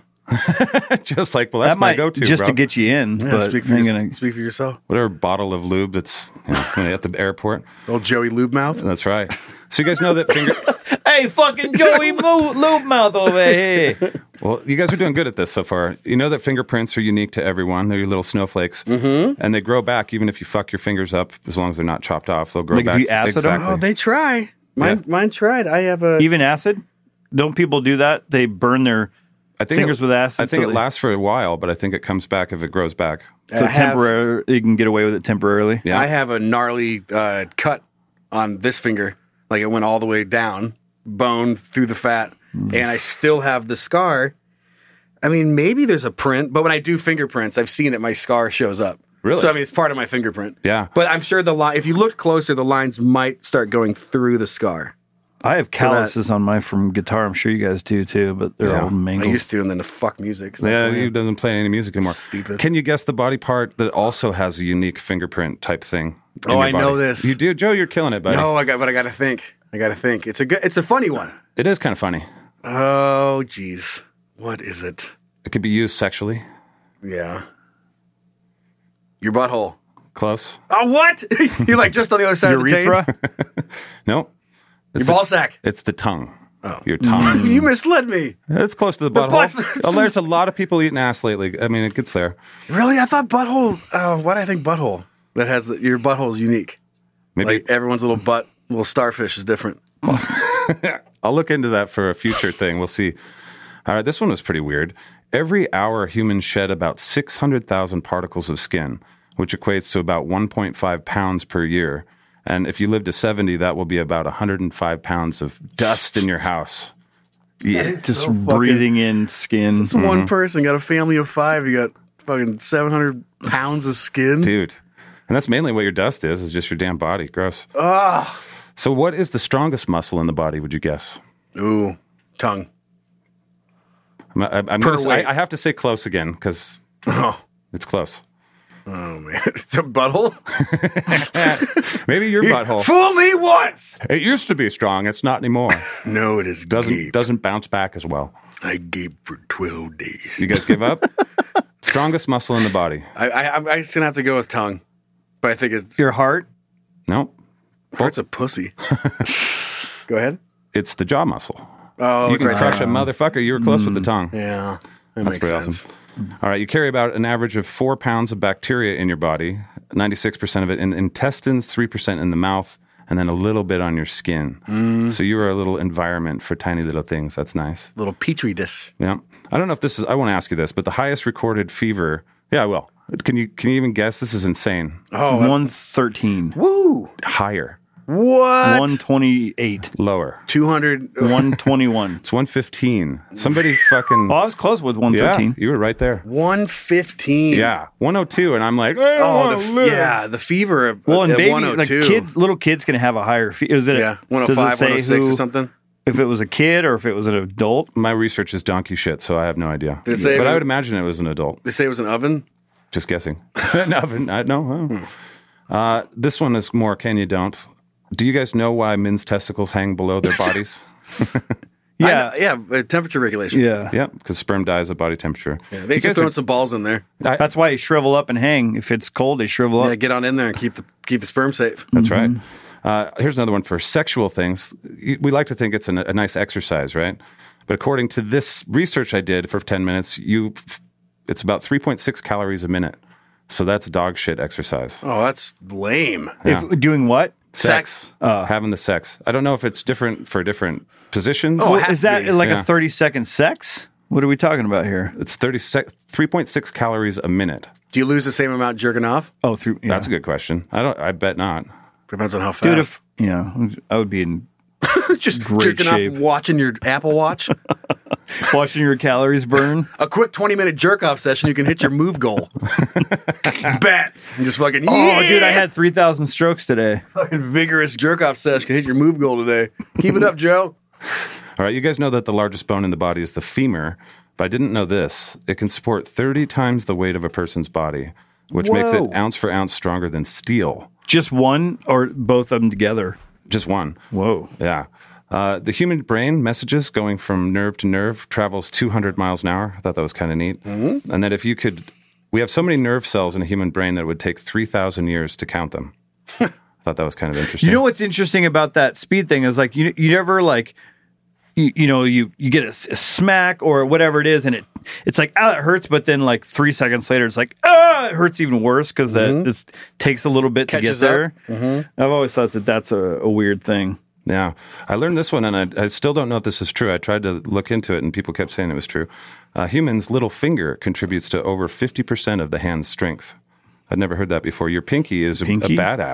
Just like, well, that's That my might go-to, just bro. to get you in. Yeah, but speak for, ain't your, gonna- speak for yourself. Whatever bottle of lube that's, you know, at the airport. Old Joey Lube Mouth. That's right. So you guys know that finger... Hey, fucking Joey Mo- Lube Mouth over here. Well, you guys are doing good at this so far. You know that fingerprints are unique to everyone. They're your little snowflakes. Mm-hmm. And they grow back even if you fuck your fingers up, as long as they're not chopped off. They'll grow Like if back. you acid 'em? exactly. Oh, they try. Mine, Yeah. mine tried. I have a. Even acid? Don't people do that? They burn their I think fingers it, with acid. I think so it they- lasts for a while, but I think it comes back if it grows back. So I have- temporary, you can get away with it temporarily. Yeah. I have a gnarly uh, cut on this finger. Like it went all the way down, bone through the fat, and I still have the scar. I mean, maybe there's a print, but when I do fingerprints, I've seen it. My scar shows up. Really? So I mean, it's part of my fingerprint. Yeah. But I'm sure the line. If you looked closer, the lines might start going through the scar. I have So that- calluses on my from guitar. I'm sure you guys do too, but they're Yeah. all mangled. I used to, and then the fuck music. 'cause Yeah, I'm he playing. doesn't play any music anymore. Stupid. Can you guess the body part that also has a unique fingerprint type thing? in Oh, your I know body? this. You do, Joe. You're killing it, buddy. No, I got, but I got to think. I got to think. It's a good. It's a funny one. It is kind of funny. Oh, jeez. What is it? It could be used sexually. Yeah. Your butthole. Close. Oh, what? You're like just on the other side Urethra? of the taint? No. Your ball sack. It's the tongue. Oh. Your tongue. You misled me. It's close to the The butthole. butts- Oh, there's a lot of people eating ass lately. I mean, it gets there. Really? I thought butthole. Oh, why do I think butthole? That has the, your butthole is unique. Maybe Like everyone's little butt, little starfish is different. I'll look into that for a future thing. We'll see. All right, this one was pretty weird. Every hour, humans shed about six hundred thousand particles of skin, which equates to about one point five pounds per year. And if you live to seventy, that will be about one hundred five pounds of dust in your house. Yeah. Just so breathing in skin. It's one person got a family of five. You got fucking seven hundred pounds of skin. Dude. And that's mainly what your dust is, is just your damn body. Gross. Ah. So what is the strongest muscle in the body, would you guess? Ooh, tongue. I'm, I'm Per gonna, weight. I, I have to say close again, because Oh. it's close. Oh, man. It's a butthole? Maybe your butthole. Fool me once. It used to be strong. It's not anymore. No, it is Doesn't gape. doesn't bounce back as well. I gape for twelve days. You guys give up? Strongest muscle in the body. I, I, I'm just going to have to go with tongue. But I think it's... Your heart? Nope. Heart's a pussy. Go ahead. It's the jaw muscle. Oh, you it's can right crush there. a motherfucker. You were close with the tongue. Yeah, that That's makes pretty sense. awesome. All right, you carry about an average of four pounds of bacteria in your body, ninety-six percent of it in the intestines, three percent in the mouth, and then a little bit on your skin. Mm. So you are a little environment for tiny little things. That's nice. Little petri dish. Yeah. I don't know if this is, I want to ask you this, but the highest recorded fever, yeah, I will. Can you, can you even guess? This is insane. Oh, one thirteen. Woo! Higher. What? one twenty-eight. Lower. two hundred. one twenty-one. It's one fifteen. Somebody fucking. Oh, I was close with one Yeah, thirteen. you were right there. one fifteen. Yeah. one oh two. And I'm like, I don't Oh, wanna the, f- live. yeah, the fever of Well, and at baby, one like oh two. kids, little kids can have a higher. Fe- is it? Yeah, a, one oh does five, it say one oh six who- or something. If it was a kid or if it was an adult? My research is donkey shit, so I have no idea. Did it say but it I was- would imagine it was an adult. They say it was an oven. Just guessing. An oven. I, no. I don't. Uh, this one is more can you don't. Do you guys know why men's testicles hang below their bodies? Yeah, yeah, uh, temperature regulation. Yeah. Yeah, because sperm dies at body temperature. Yeah, they You should guys throw are- some balls in there. I- That's why you shrivel up and hang. If it's cold, they shrivel up. Yeah, get on in there and keep the keep the sperm safe. That's right. Uh, here's another one for sexual things. Y- We like to think it's an, a nice exercise, right? But according to this research I did for ten minutes, you it's about three point six calories a minute. So that's dog shit exercise. Oh, that's lame. Yeah. If, doing what? Sex. Uh, having the sex. I don't know if it's different for different positions. Oh, it Well, has is to that be. like Yeah. a thirty second sex? What are we talking about here? It's thirty sec- three point six calories a minute. Do you lose the same amount jerking off? Oh, through. Yeah. That's a good question. I don't. I bet not. Depends on how fast. Dude, if, yeah, I would be in Just great jerking shape. off, watching your Apple Watch. watching your calories burn. A quick twenty minute jerk off session, you can hit your move goal. Bet. And just fucking, Oh, yeah! dude, I had three thousand strokes today. fucking vigorous jerk off session can hit your move goal today. Keep it up, Joe. All right, you guys know that the largest bone in the body is the femur, but I didn't know this. It can support thirty times the weight of a person's body, which makes Whoa. it ounce for ounce stronger than steel. Just one or both of them together? Just one. Whoa. Yeah. Uh, the human brain messages going from nerve to nerve travels two hundred miles an hour. I thought that was kind of neat. Mm-hmm. And that if you could, we have so many nerve cells in a human brain that it would take three thousand years to count them. I thought that was kind of interesting. You know what's interesting about that speed thing is like you you never like you, you know you you get a, s- a smack or whatever it is and it it's like ah it hurts but then like three seconds later it's like ah it hurts even worse because that it takes a little bit Catches to get there. up. Mm-hmm. I've always thought that that's a, a weird thing. Yeah. I learned this one, and I, I still don't know if this is true. I tried to look into it, and people kept saying it was true. Uh, humans' little finger contributes to over fifty percent of the hand's strength. I'd never heard that before. Your pinky is a, a Pinky? badass.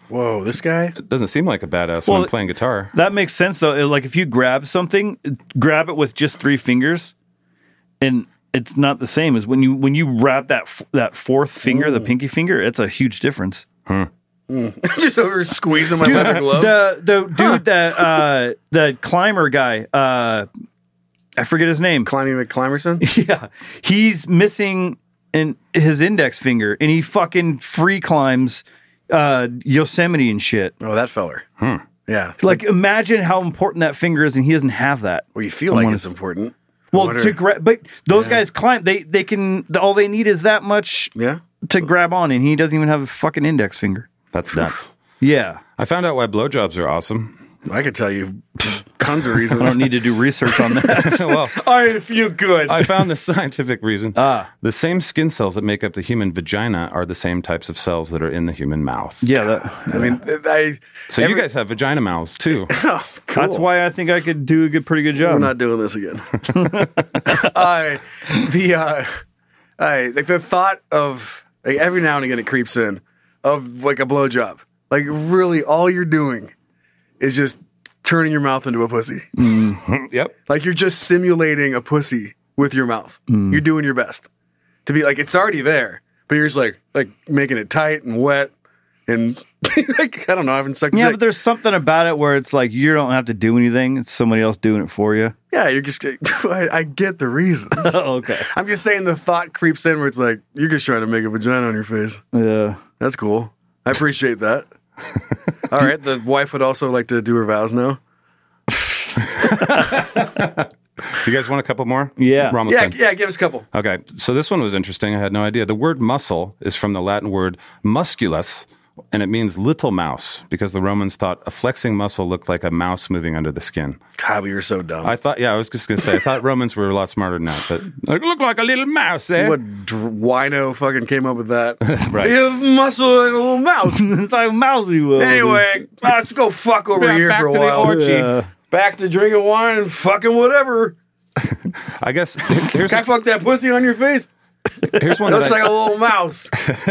Whoa, this guy? It doesn't seem like a badass Well, when I'm playing guitar. That makes sense though. Like if you grab something, grab it with just three fingers, and it's not the same as when you when you wrap that f- that fourth finger, the pinky finger. It's a huge difference. Hmm. Mm. Just over squeezing my Dude, leather glove. the the dude that uh, the climber guy, uh, I forget his name. Climbing McClimerson. Yeah, he's missing in his index finger, and he fucking free climbs uh, Yosemite and shit. Oh, that feller. Hmm. Yeah. Like, imagine how important that finger is, and he doesn't have that. Well, you feel I like wanna- it's important. I Well, wonder- to grab, but those Yeah. guys climb. They they can. All they need is that much. Yeah. To grab on, and he doesn't even have a fucking index finger. That's nuts. Yeah. I found out why blowjobs are awesome. I could tell you tons of reasons. I don't need to do research on that. Well, I feel good. I found the scientific reason. Ah. The same skin cells that make up the human vagina are the same types of cells that are in the human mouth. Yeah. That, I mean, I. So you guys have vagina mouths too. Oh, cool. That's why I think I could do a good, pretty good job. We're not doing this again. I the uh, I like the thought of like every now and again it creeps in of like a blowjob. Like really, all you're doing is just turning your mouth into a pussy. Mm. Yep. Like you're just simulating a pussy with your mouth. Mm. You're doing your best to be like it's already there, but you're just like like making it tight and wet and like I don't know. I haven't sucked. Yeah, dick. but there's something about it where it's like you don't have to do anything; it's somebody else doing it for you. Yeah, you're just. I, I get the reasons. Oh, okay. I'm just saying the thought creeps in where it's like you're just trying to make a vagina on your face. Yeah, that's cool. I appreciate that. All right, the wife would also like to do her vows now. You guys want a couple more? Yeah. We're almost Yeah, done. yeah. Give us a couple. Okay, so this one was interesting. I had no idea. The word muscle is from the Latin word musculus, and it means little mouse because the Romans thought a flexing muscle looked like a mouse moving under the skin. God, we were so dumb. I thought, yeah, I was just going to say, I thought Romans were a lot smarter than that, but like, look like a little mouse, eh? What dr- wino fucking came up with that? Right. You have muscle like a little mouse. It's like a mousey will. Anyway, let's go fuck over Yeah, here back for a to the while. orgy. Yeah. Back to drinking wine and fucking whatever. I guess here's, Can I fuck that pussy on your face? here's one It that looks I, like a little mouse.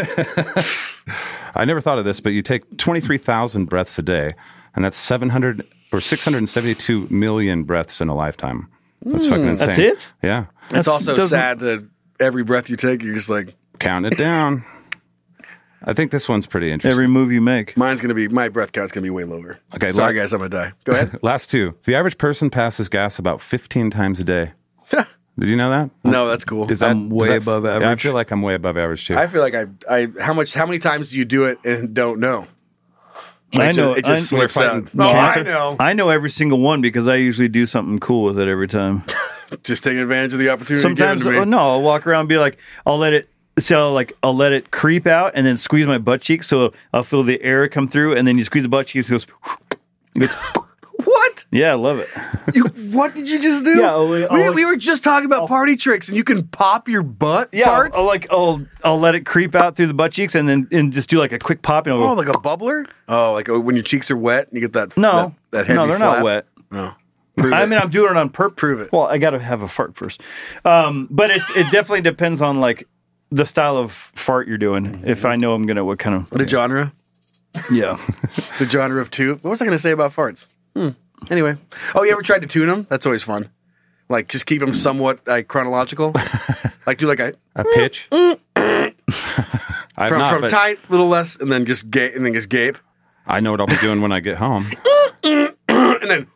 I never thought of this, but you take twenty-three thousand breaths a day, and that's seven hundred or six hundred seventy-two million breaths in a lifetime. That's fucking insane. That's it? Yeah. It's also doesn't- sad that every breath you take, you're just like, Count it down. I think this one's pretty interesting. Every move you make. mine's going to be, my breath count's going to be way lower. Okay, Sorry, la- guys, I'm going to die. Go ahead. Last two. The average person passes gas about fifteen times a day. Did you know that? No, that's cool. Is that I'm way does that- above Yeah, I average. feel like I'm way above average too. I feel like I, I, how much, how many times do you do it and don't know? I Like, know. It just I- slips We're out. fighting Oh, cancer. I know. I know every single one because I usually do something cool with it every time. Just taking advantage of the opportunity Sometimes, given to oh, me. no, I'll walk around and be like, I'll let it. So like I'll let it creep out and then squeeze my butt cheeks, so I'll feel the air come through, and then you squeeze the butt cheeks. It goes. It goes What? yeah, I love it. You, what did you just do? Yeah, I'll- we, I'll- we were just talking about party tricks, and you can pop your butt Yeah, parts. I'll, I'll like I'll I'll let it creep out through the butt cheeks, and then and just do like a quick pop, and I'll oh, go, like a bubbler? Oh, like oh, when your cheeks are wet, and you get that. no, that, that heavy no, they're flap? not wet. Oh, I mean, I'm doing it on purpose. Prove it. Well, I got to have a fart first. Um, but it's it definitely depends on like the style of fart you're doing. If I know I'm gonna what kind of the genre, yeah. the genre of tube. What was I going to say about farts? Hmm. Anyway, oh, you ever tried to tune them? That's always fun. Like, just keep them somewhat like chronological. Like, do like a A pitch. I've from, not, from but tight, little less, and then just gape, and then just gape, I know what I'll be doing when I get home. and then.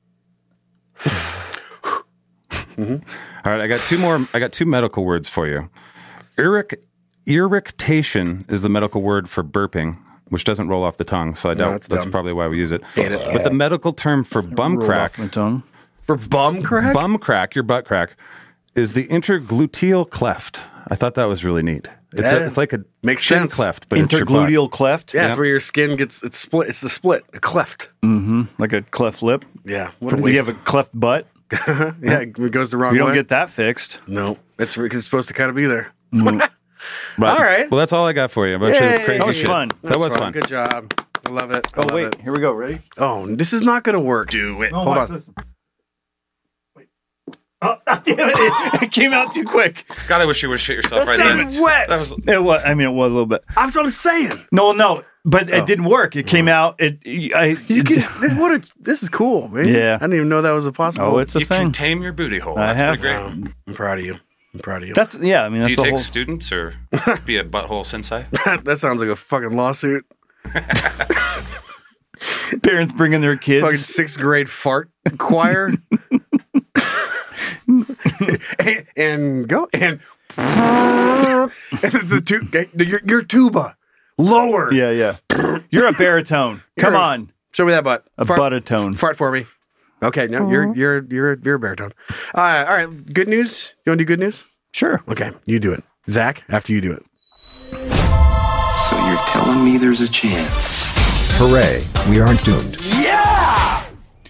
All right, I got two more. I got two medical words for you. Irric, irritation is the medical word for burping, which doesn't roll off the tongue. So I doubt that's that's dumb. probably why we use it. Hate it. But the medical term for bum Roll crack, off my tongue. For bum crack? bum crack, your butt crack, is the intergluteal cleft. I thought that was really neat. It's, That a, it's like a makes chin sense. cleft, but it's your butt. Intergluteal cleft. Yeah, Yeah. it's where your skin gets it's split. It's the split, a cleft. Mm-hmm. Like a cleft lip. Yeah, what a Do you waste. have a cleft butt? yeah, it goes the wrong You don't way. get that fixed. No, it's because it's supposed to kind of be there. Right. All right. Well, that's all I got for you. A bunch Yay. of crazy That was shit. fun. That was fun. Good job. I love it. I Oh love wait, it. here we go. Ready? Oh, this is not going to work. Do it. No, Hold watch on. this. Wait. Oh, damn it. it! It came out too quick. God, I wish you would shit yourself That sounded wet. That was. It was. I mean, it was a little bit. That's what I'm saying. No, no. But Oh. it didn't work. It came out. It. I. You can, this, what a, this is cool, man. Yeah. I didn't even know that was a possible. Oh, it's a you thing. can tame your booty hole. I That's have. pretty great. Um, I'm proud of you. I'm proud of you. That's yeah. I mean, that's Do you the take whole. students or be a butthole sensei? That sounds like a fucking lawsuit. Parents bringing their kids. Fucking sixth grade fart choir. and, and go and, and the tu- your, your tuba lower. Yeah, yeah. You're a baritone. Come You're a- on. Show me that butt. A fart, buttatone. Fart for me. Okay, no, you're you're you're you're a baritone. Uh, all right, good news. You want to do good news? Sure. Okay, you do it, Zach. After you do it. So you're telling me there's a chance? Hooray, we aren't doomed. Yeah!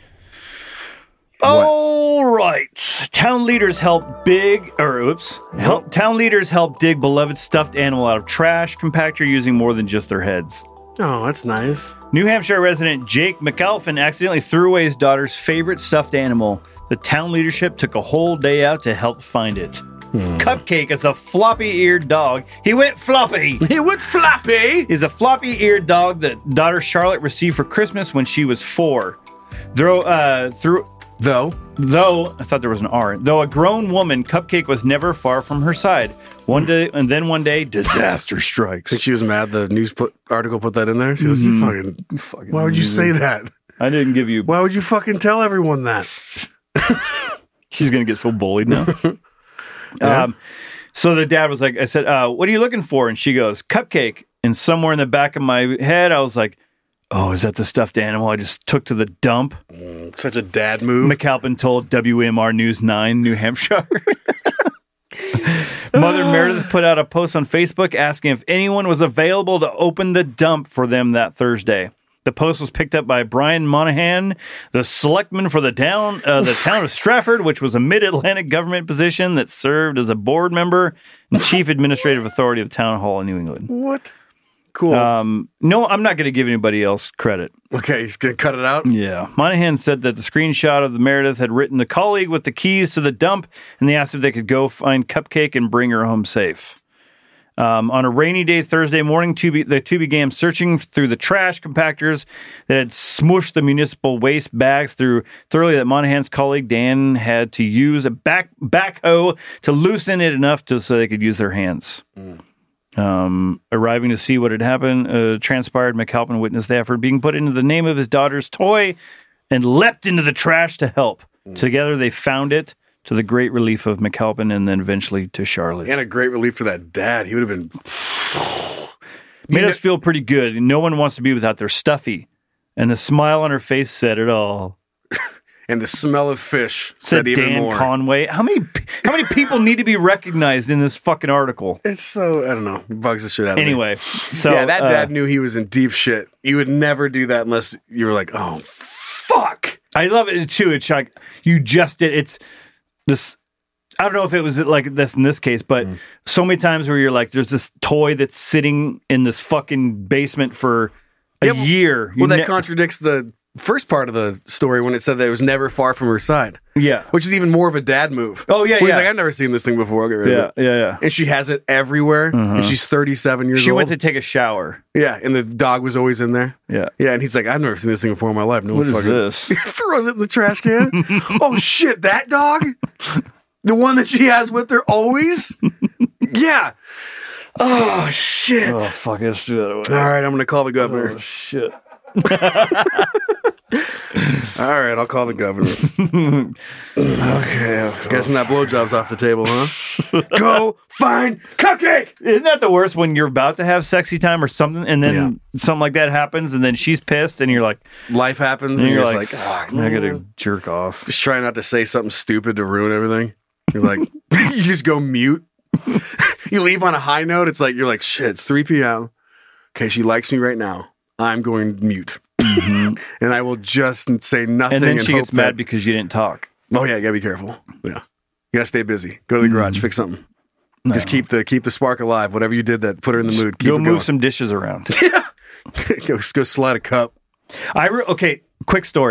All right. Town leaders help big, or oops. Help town leaders help dig beloved stuffed animal out of trash compactor using more than just their heads. Oh, that's nice. New Hampshire resident Jake McAlphin accidentally threw away his daughter's favorite stuffed animal. The town leadership took a whole day out to help find it. Hmm. Cupcake is a floppy-eared dog. He went floppy. He went floppy. Is a floppy-eared dog that daughter Charlotte received for Christmas when she was four. Throw, uh, through, though, though I thought there was an R. Though a grown woman, Cupcake was never far from her side. One day, and then one day, disaster strikes. I think she was mad. The news put, article put that in there. She goes, "You Mhm. fucking, fucking. Why would you say that? I didn't give you. Why would you fucking tell everyone that?" She's gonna get so bullied now. Yeah. Um, so the dad was like, I said, uh, what are you looking for? And she goes, Cupcake. And somewhere in the back of my head, I was like, oh, is that the stuffed animal I just took to the dump? Mm, such a dad move. McAlpin told W M R News nine, New Hampshire. Mother Meredith put out a post on Facebook asking if anyone was available to open the dump for them that Thursday. The post was picked up by Brian Monahan, the selectman for the town, uh, the town of Stratford, which was a mid-Atlantic government position that served as a board member and chief administrative authority of Town Hall in New England. What? Cool. Um, no, I'm not going to give anybody else credit. Okay, he's going to cut it out? Yeah. Monahan said that the screenshot of the Meredith had written the colleague with the keys to the dump, and they asked if they could go find Cupcake and bring her home safe. Um, on a rainy day Thursday morning, two be- the two began searching through the trash compactors that had smushed the municipal waste bags through thoroughly that Monahan's colleague Dan had to use a back backhoe to loosen it enough to, so they could use their hands. Mm. Um, arriving to see what had happened, uh, transpired McAlpin witnessed the effort being put into the name of his daughter's toy and leapt into the trash to help. Mm. Together they found it, to the great relief of McAlpin and then eventually to Charlotte. And a great relief to that dad. He would have been... Made us feel pretty good. No one wants to be without their stuffy. And the smile on her face said it all. And the smell of fish said, said even Dan more. Conway. How many how many people need to be recognized in this fucking article? It's so, I don't know, it bugs the shit out of me. Anyway, so yeah, that uh, dad knew he was in deep shit. You would never do that unless you were like, oh, fuck. I love it too. It's like you just did. It's this. I don't know if it was like this in this case, but mm. so many times where you're like, there's this toy that's sitting in this fucking basement for a yeah, well, year. You well, that ne- contradicts the first part of the story when it said that it was never far from her side. Yeah. Which is even more of a dad move. Oh, yeah, Where yeah. He's like, I've never seen this thing before. I'll get rid yeah, of it. yeah, yeah. And she has it everywhere. Uh-huh. And she's thirty-seven years She old. went to take a shower. Yeah, and the dog was always in there. Yeah. Yeah, and he's like, I've never seen this thing before in my life. No What one is fucking this? throws it in the trash can. Oh, shit, that dog? The one that she has with her always? Yeah. Oh, shit. Oh, fuck, let's do that away. All right, I'm going to call the governor. Oh, shit. All right, I'll call the governor. okay, okay. Guessing that blowjob's off the table, huh? Go find Cupcake! Isn't that the worst when you're about to have sexy time or something, and then yeah. something like that happens, and then she's pissed, and you're like... Life happens, and, and you're, you're like, just like, oh, I gotta jerk off. Just try not to say something stupid to ruin everything. You're like, you just go mute. You leave on a high note, it's like, you're like, shit, it's three p.m. Okay, she likes me right now. I'm going mute. Mm-hmm. And I will just say nothing. And then and she gets hope mad that... because you didn't talk. Oh yeah, you gotta be careful. Yeah, you gotta stay busy. Go to the garage, mm-hmm. fix something. No. Just keep the keep the spark alive. Whatever you did that put her in the mood. Keep go it move going. some dishes around. Yeah, go go slide a cup. I re- okay. Quick story.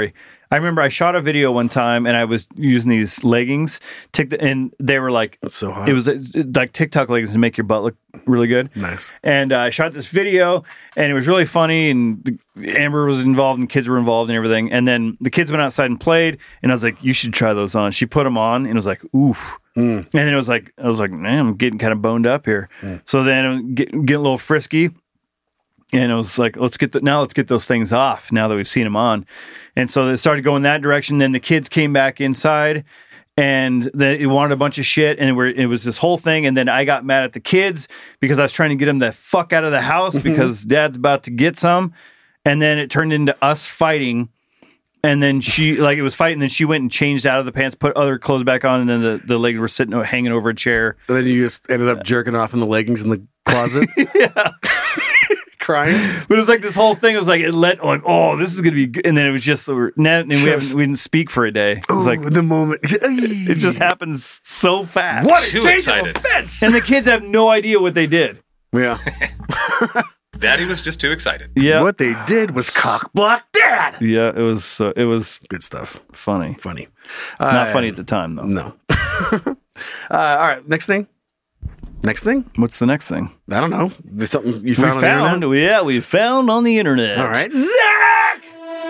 I remember I shot a video one time and I was using these leggings, tic- and they were like, That's so hot. It was uh, like TikTok leggings to make your butt look really good. Nice. And uh, I shot this video and it was really funny, and Amber was involved and kids were involved and everything. And then the kids went outside and played, and I was like, you should try those on. She put them on and it was like, oof. Mm. And then it was like, I was like, man, I'm getting kind of boned up here. Mm. So then I'm get, get a little frisky. And it was like, let's get the, now let's get those things off now that we've seen them on. And so they started going that direction. Then the kids came back inside and they wanted a bunch of shit. And we're, it was this whole thing. And then I got mad at the kids because I was trying to get them the fuck out of the house because dad's about to get some. And then it turned into us fighting. And then she, like, it was fighting. Then she went and changed out of the pants, put other clothes back on. And then the, the legs were sitting, hanging over a chair. And then you just ended up jerking off in the leggings in the closet. Yeah. Crying, but it was like this whole thing. It was like it let like, oh, this is gonna be good. And then it was just, and we haven't, we didn't speak for a day. It was Ooh, like the moment it just happens so fast. What a Too change excited. of events! And the kids have no idea what they did. Yeah, Daddy was just too excited. Yeah, what they did was cock block Dad. Yeah, it was. Uh, it was good stuff. Funny, funny. Not Uh, funny at the time though. No. uh, all right, next thing. Next thing? What's the next thing? I don't know. There's something you We found on found, the internet? yeah, we found on the internet. All right. Zach!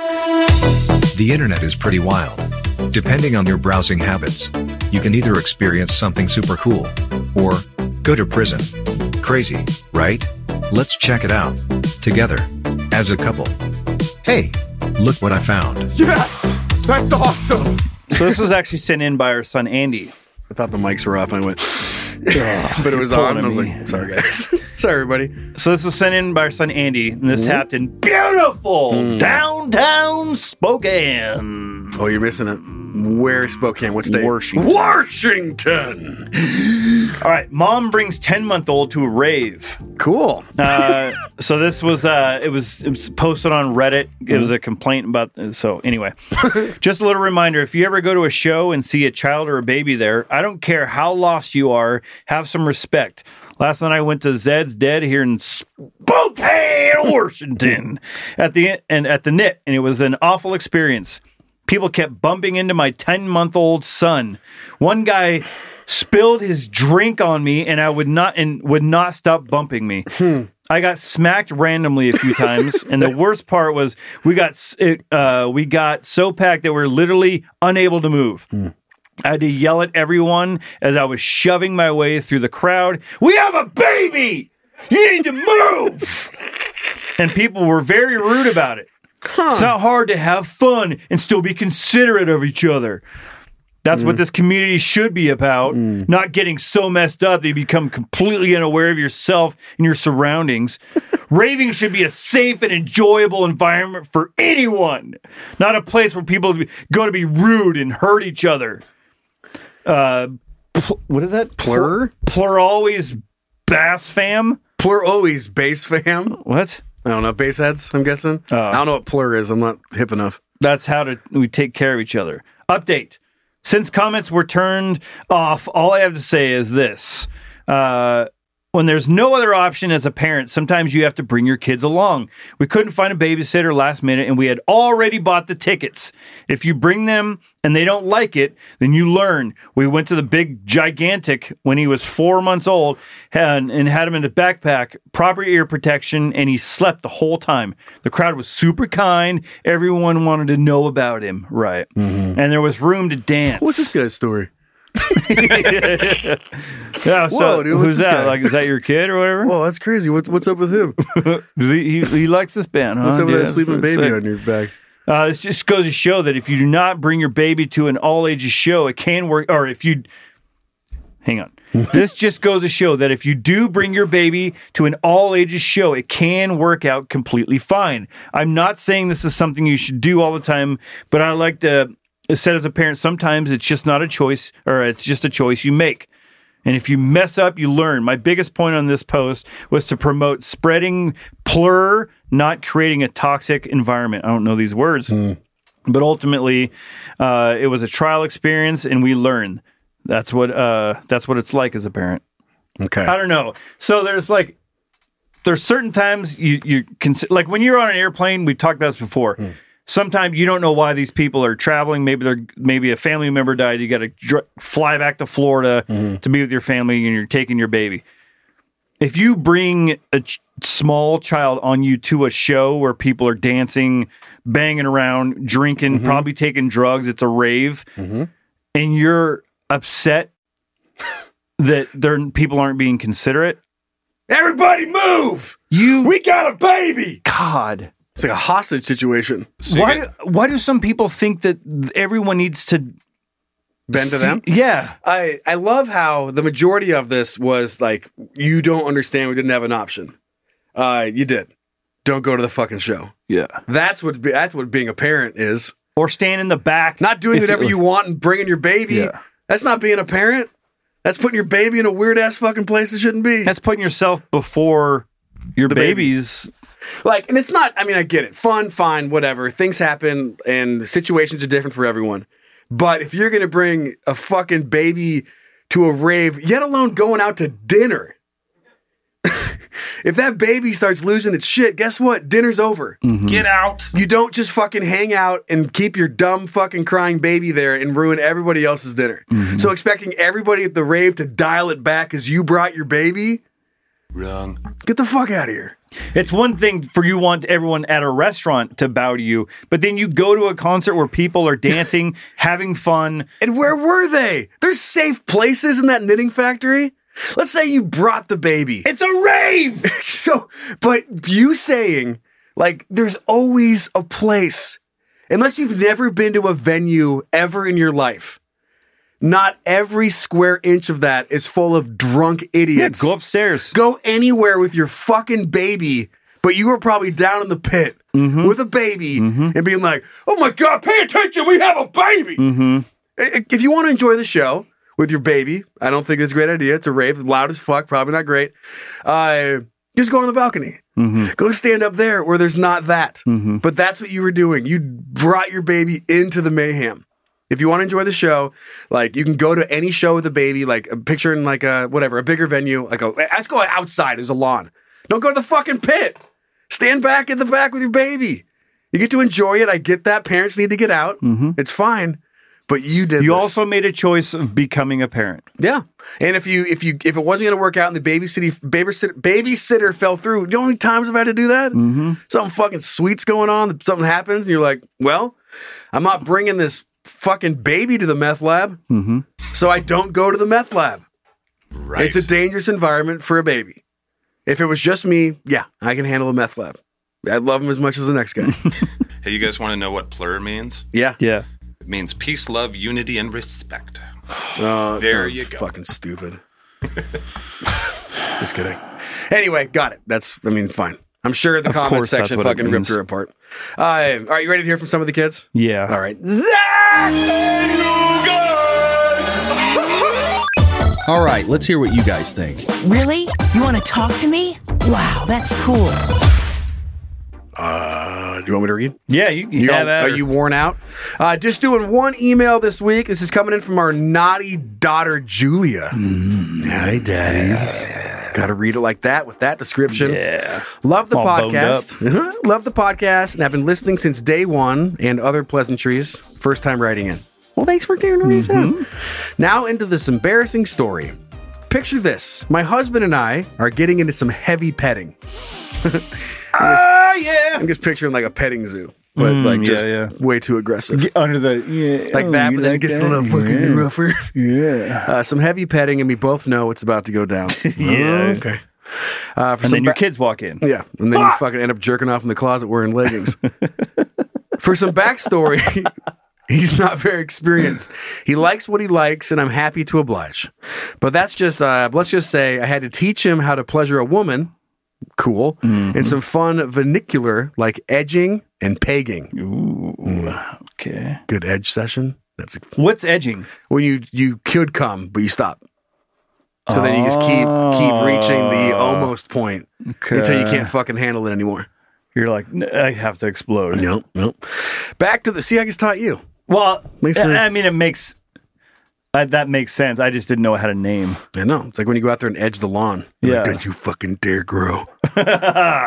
The internet is pretty wild. Depending on your browsing habits, you can either experience something super cool or go to prison. Crazy, right? Let's check it out together as a couple. Hey, look what I found. Yes! That's awesome! So this was actually sent in by our son Andy. I thought the mics were off and I went, but it was on. And I was like, sorry, guys. Sorry, everybody. So this was sent in by our son Andy, and this Mhm. happened in beautiful Mm. downtown Spokane. Oh, you're missing it. Where is Spokane? What state? Washington. Washington. All right, mom brings ten-month-old to a rave. Cool. Uh, so this was uh, it was it was posted on Reddit. It was a complaint about. So anyway, just a little reminder: if you ever go to a show and see a child or a baby there, I don't care how lost you are, have some respect. Last night I went to Zed's Dead here in Spokane, Washington, at the and at the N I T, and it was an awful experience. People kept bumping into my ten-month-old son. One guy spilled his drink on me, and I would not and would not stop bumping me. Hmm. I got smacked randomly a few times, and the worst part was we got s- it, uh, we got so packed that we we're literally unable to move. Hmm. I had to yell at everyone as I was shoving my way through the crowd. We have a baby! You need to move! And people were very rude about it. Huh. It's not hard to have fun and still be considerate of each other. That's Mm. what this community should be about. Not getting so messed up that you become completely unaware of yourself and your surroundings. Raving should be a safe and enjoyable environment for anyone, not a place where people go to be rude and hurt each other. Uh, pl- what is that? Plur? Plur always bass fam? Plur always bass fam? What? I don't know. Bass heads, I'm guessing. I don't know what plur is. I'm not hip enough. That's how to we take care of each other. Update. Since comments were turned off, all I have to say is this. Uh, when there's no other option as a parent, sometimes you have to bring your kids along. We couldn't find a babysitter last minute, and we had already bought the tickets. If you bring them and they don't like it, then you learn. We went to the big gigantic when he was four months old and, and had him in a backpack, proper ear protection, and he slept the whole time. The crowd was super kind. Everyone wanted to know about him. Right. And there was room to dance. What's this guy's story? Yeah, so Whoa, dude, what's who's this that? guy? Like, is that your kid or whatever? Whoa, that's crazy. What, what's up with him? Does he, he, he likes this band, huh? What's up with Yeah, that sleeping that's baby sick. on your back? Uh, this just goes to show that if you do not bring your baby to an all ages show, it can work. Or if you, hang on, this just goes to show that if you do bring your baby to an all ages show, it can work out completely fine. I'm not saying this is something you should do all the time, but I like to said as a parent, sometimes it's just not a choice, or it's just a choice you make. And if you mess up, you learn. My biggest point on this post was to promote spreading plur, not creating a toxic environment. I don't know these words, but ultimately, uh, it was a trial experience, and we learned. That's what uh, that's what it's like as a parent. Okay, I don't know. So there's like there's certain times you you can like when you're on an airplane. We talked about this before. sometimes you don't know why these people are traveling. Maybe they're maybe a family member died. You got to dr- fly back to Florida Mm-hmm. to be with your family, and you're taking your baby. If you bring a ch- small child on you to a show where people are dancing, banging around, drinking, Mm-hmm. probably taking drugs, it's a rave, and you're upset that there people aren't being considerate. Everybody move! You, we got a baby. God, it's like a hostage situation. Why? Why do some people think that everyone needs to bend to see- them? Yeah, I I love how the majority of this was like, you don't understand. We didn't have an option. Uh, you did. Don't go to the fucking show. Yeah, that's what be- that's what being a parent is. Or stand in the back, not doing if whatever you- you want and bringing your baby. Yeah. That's not being a parent. That's putting your baby in a weird ass fucking place it shouldn't be. That's putting yourself before your The babies. Like, and it's not, I mean, I get it. Fun, fine, whatever. Things happen and situations are different for everyone. But if you're going to bring a fucking baby to a rave, yet alone going out to dinner, if that baby starts losing its shit, guess what? Dinner's over. Get out. You don't just fucking hang out and keep your dumb fucking crying baby there and ruin everybody else's dinner. So expecting everybody at the rave to dial it back as you brought your baby? Wrong. Get the fuck out of here. It's one thing for you want everyone at a restaurant to bow to you, but then you go to a concert where people are dancing, having fun. And where were they? There's safe places in that knitting factory. Let's say you brought the baby. It's a rave! So, but you saying, like, there's always a place, unless you've never been to a venue ever in your life, not every square inch of that is full of drunk idiots. Yeah, go upstairs. Go anywhere with your fucking baby, but you were probably down in the pit Mm-hmm. with a baby and being like, oh my God, pay attention, we have a baby. Mm-hmm. If you want to enjoy the show with your baby, I don't think it's a great idea. It's a rave, loud as fuck, probably not great. Uh, just go on the balcony. Mm-hmm. Go stand up there where there's not that. But that's what you were doing. You brought your baby into the mayhem. If you want to enjoy the show, like, you can go to any show with a baby, like a picture in like a whatever, a bigger venue, like a let's go outside. There's a lawn. Don't go to the fucking pit. Stand back in the back with your baby. You get to enjoy it. I get that. Parents need to get out. It's fine. But you did. You this. also made a choice of becoming a parent. Yeah. And if you if you if it wasn't going to work out and the babysitter babysitter babysitter fell through, you know how many times I've had to do that? Mm-hmm. Something fucking sweet's going on, something happens, and you're like, well, I'm not bringing this fucking baby to the meth lab, Mm-hmm. so I don't go to the meth lab. Right. It's a dangerous environment for a baby. If it was just me, yeah, I can handle a meth lab. I love him as much as the next guy. Hey, you guys want to know what plur means? Yeah. Yeah. It means peace, love, unity, and respect. Oh, There sounds you go. Fucking stupid. Just kidding. Anyway, got it. That's, I mean, fine. I'm sure the Of comment course that's section what it fucking ripped means. her apart. Uh, all right, you ready to hear from some of the kids? Yeah. All right. Zach! All right, let's hear what you guys think. Really? You want to talk to me? Wow, that's cool. Uh, do you want me to read? Yeah, you, You have all- at are her. you worn out? Uh, just doing one email this week. This is coming in from our naughty daughter, Julia. Hi, daddies. Got to read it like that with that description. Yeah. Love the All boned podcast. Uh-huh. Love the podcast, and I've been listening since day one and other pleasantries. First time writing in. Well, thanks for doing reach out. Now into this embarrassing story. Picture this. My husband and I are getting into some heavy petting. Ah, yeah. I'm just picturing like a petting zoo, but Mm, like yeah, just yeah. way too aggressive. Get under the yeah, Like oh, that, you but then it like gets that? a little fucking Yeah. rougher. Yeah. Uh, some heavy petting, and we both know it's about to go down. Yeah. Okay. Uh, for And some then your ba- kids walk in. Yeah, and then you fucking end up jerking off in the closet wearing leggings. For some backstory, he's not very experienced. He likes what he likes, and I'm happy to oblige. But that's just, uh, let's just say I had to teach him how to pleasure a woman. Cool. And some fun vernacular like edging and pegging. Ooh, okay. Good edge session. That's What's edging? when you you could come, but you stop. So then you just keep keep reaching the almost point until you can't fucking handle it anymore. You're like, "N- I have to explode. Nope, nope. Back to the. See, I just taught you. Well, Thanks for- I I mean, it makes uh, that makes sense. I just didn't know it had a name. I know. It's like when you go out there and edge the lawn. You're Yeah. like, don't you fucking dare grow.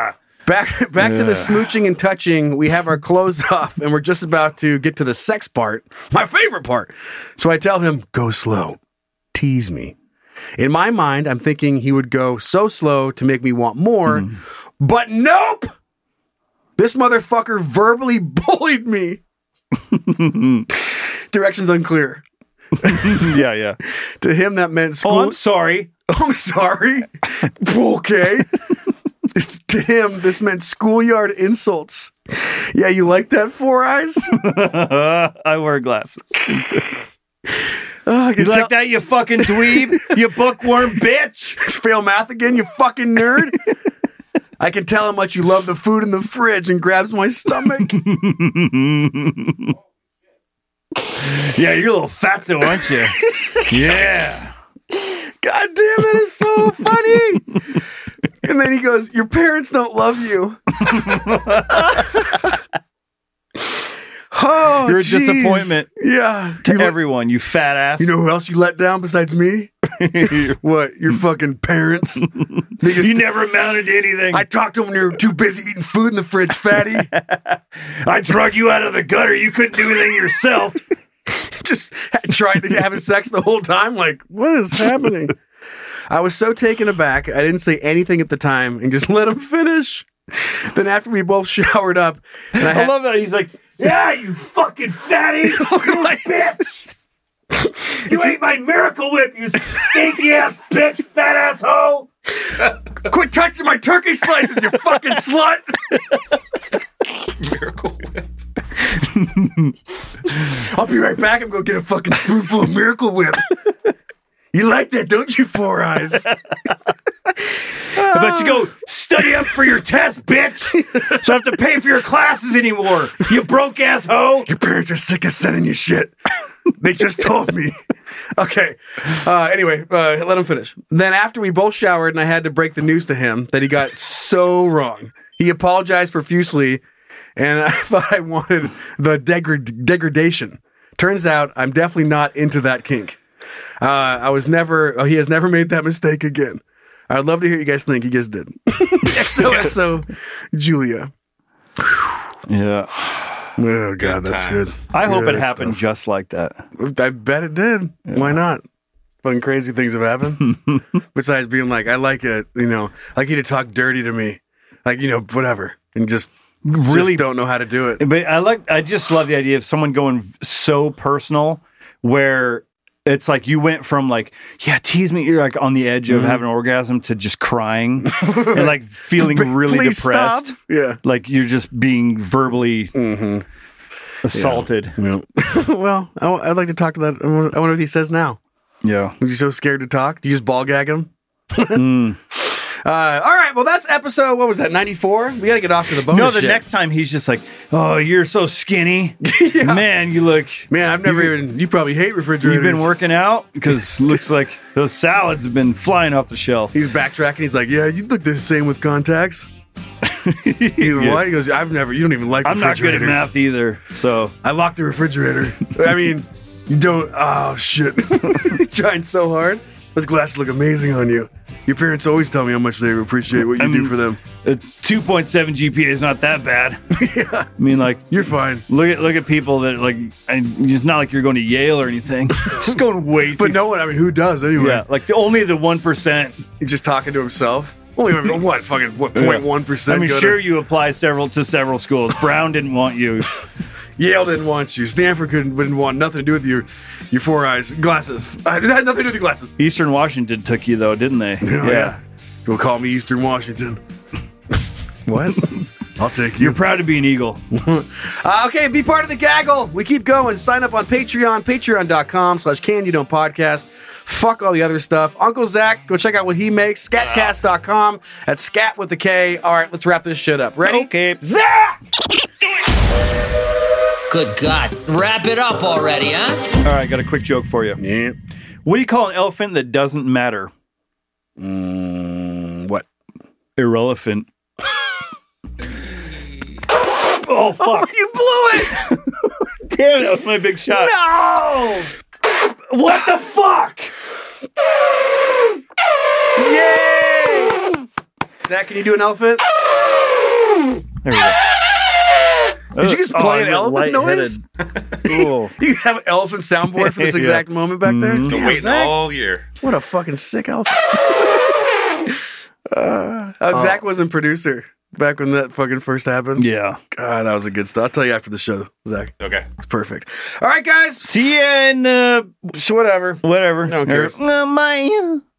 Back back to the Ugh. smooching and touching. We have our clothes off, and we're just about to get to the sex part, my favorite part. So I tell him, go slow. Tease me. In my mind, I'm thinking he would go so slow to make me want more, mm. but nope! This motherfucker verbally bullied me. Directions unclear. yeah, yeah. To him, that meant school. Oh, I'm sorry. I'm sorry. Okay. To him, this meant schoolyard insults. Yeah, you like that, Four Eyes? I wear glasses. Oh, you tell- like that, you fucking dweeb? You bookworm bitch? Fail math again, you fucking nerd? I can tell how much you love the food in the fridge and grabs my stomach. Yeah, you're a little fatso, aren't you? Yeah. God damn, that is so funny. And then he goes, your parents don't love you. Oh, you're a geez. disappointment. Yeah. To you everyone, let, you fat ass. You know who else you let down besides me? What? Your fucking parents? Just, you never amounted to anything. I talked to them when you were too busy eating food in the fridge, fatty. I drug you out of the gutter. You couldn't do anything yourself. Just trying to having sex the whole time. Like, what is happening? I was so taken aback, I didn't say anything at the time and just let him finish. Then after we both showered up, and I, had, I love that he's like, "Yeah, you fucking fatty, you bitch! You ate my Miracle Whip, you stinky ass bitch, fat asshole! Quit touching my turkey slices, you fucking slut!" Miracle Whip. I'll be right back. I'm gonna get a fucking spoonful of Miracle Whip. You like that, don't you, Four Eyes? I bet you go study up for your test, bitch. So I have to pay for your classes anymore. You broke ass hoe. Your parents are sick of sending you shit. They just told me. Okay. Uh, anyway, uh, let him finish. Then after we both showered and I had to break the news to him that he got so wrong, he apologized profusely, and I thought I wanted the degrad- degradation. Turns out I'm definitely not into that kink. Uh, I was never, oh, he has never made that mistake again. I'd love to hear what you guys think. He just did. X O X O, Julia. Yeah. Oh, God, that's good. I hope Good it happened stuff. just like that. I bet it did. Yeah. Why not? Fucking crazy things have happened. Besides being like, I like it, you know, I like you to talk dirty to me. Like, you know, whatever. And just really just don't know how to do it. But I like, I just love the idea of someone going so personal where it's like you went from like, yeah, tease me, you're like on the edge of mm-hmm. having an orgasm to just crying and like feeling really Please depressed. Stop. Yeah. Like you're just being verbally mm-hmm. assaulted. Yeah. Yeah. Well, I, I'd like to talk to that. I wonder, I wonder what he says now. Yeah. Was he so scared to talk? Do you just ball gag him? mm. Uh, all right, well, that's episode, what was that, ninety-four? We got to get off to the bonus No, the shit. next time he's just like, oh, you're so skinny. Yeah. Man, you look... Man, I've never even... You probably hate refrigerators. You've been working out? Because looks like those salads have been flying off the shelf. He's backtracking. He's like, yeah, you look the same with contacts. He's Yeah. what? He goes, I've never... You don't even like I'm not good refrigerators. at math either, so... I locked the refrigerator. I mean, you don't... Oh, shit. You're trying so hard. Those glasses look amazing on you. Your parents always tell me how much they appreciate what you I mean, do for them. A two point seven G P A is not that bad. Yeah. I mean, like... You're fine. Look at look at people that, like... And it's not like you're going to Yale or anything. Just going way too... But no one... I mean, who does anyway? Yeah, like the, only the one percent. He's just talking to himself. Only, what, fucking, what, zero point one percent? I mean, go sure, to... you apply several to several schools. Brown didn't want you. Yale didn't want you. Stanford couldn't, didn't want nothing to do with your, your Four Eyes glasses. Uh, it had nothing to do with your glasses. Eastern Washington took you, though, didn't they? Oh, yeah. yeah. You'll call me Eastern Washington. What? I'll take you. You're proud to be an Eagle. uh, okay, be part of the gaggle. We keep going. Sign up on Patreon, patreon.com slash can you don't podcast. Fuck all the other stuff. Uncle Zach, go check out what he makes. Scatcast dot com. That's scat with a K. All right, let's wrap this shit up. Ready? Okay. Zach! Good God. Wrap it up already, huh? All right, got a quick joke for you. Yeah. What do you call an elephant that doesn't matter? Mm, what? Irrelevant. Oh, fuck. Oh, you blew it! Damn, that was my big shot. No! What the fuck? Yay! Zach, can you do an elephant? we go. Did you just Oh, play I an went elephant noise? Cool. You have an elephant soundboard for this Yeah. exact moment back there? Mhm. Been Damn, waiting Zach. all year. What a fucking sick elephant. uh, uh, Zach wasn't producer back when that fucking first happened. Yeah. God, that was a good stuff. I'll tell you after the show, Zach. Okay. It's perfect. All right, guys. See ya in uh, So whatever. whatever. No one cares. Uh, my.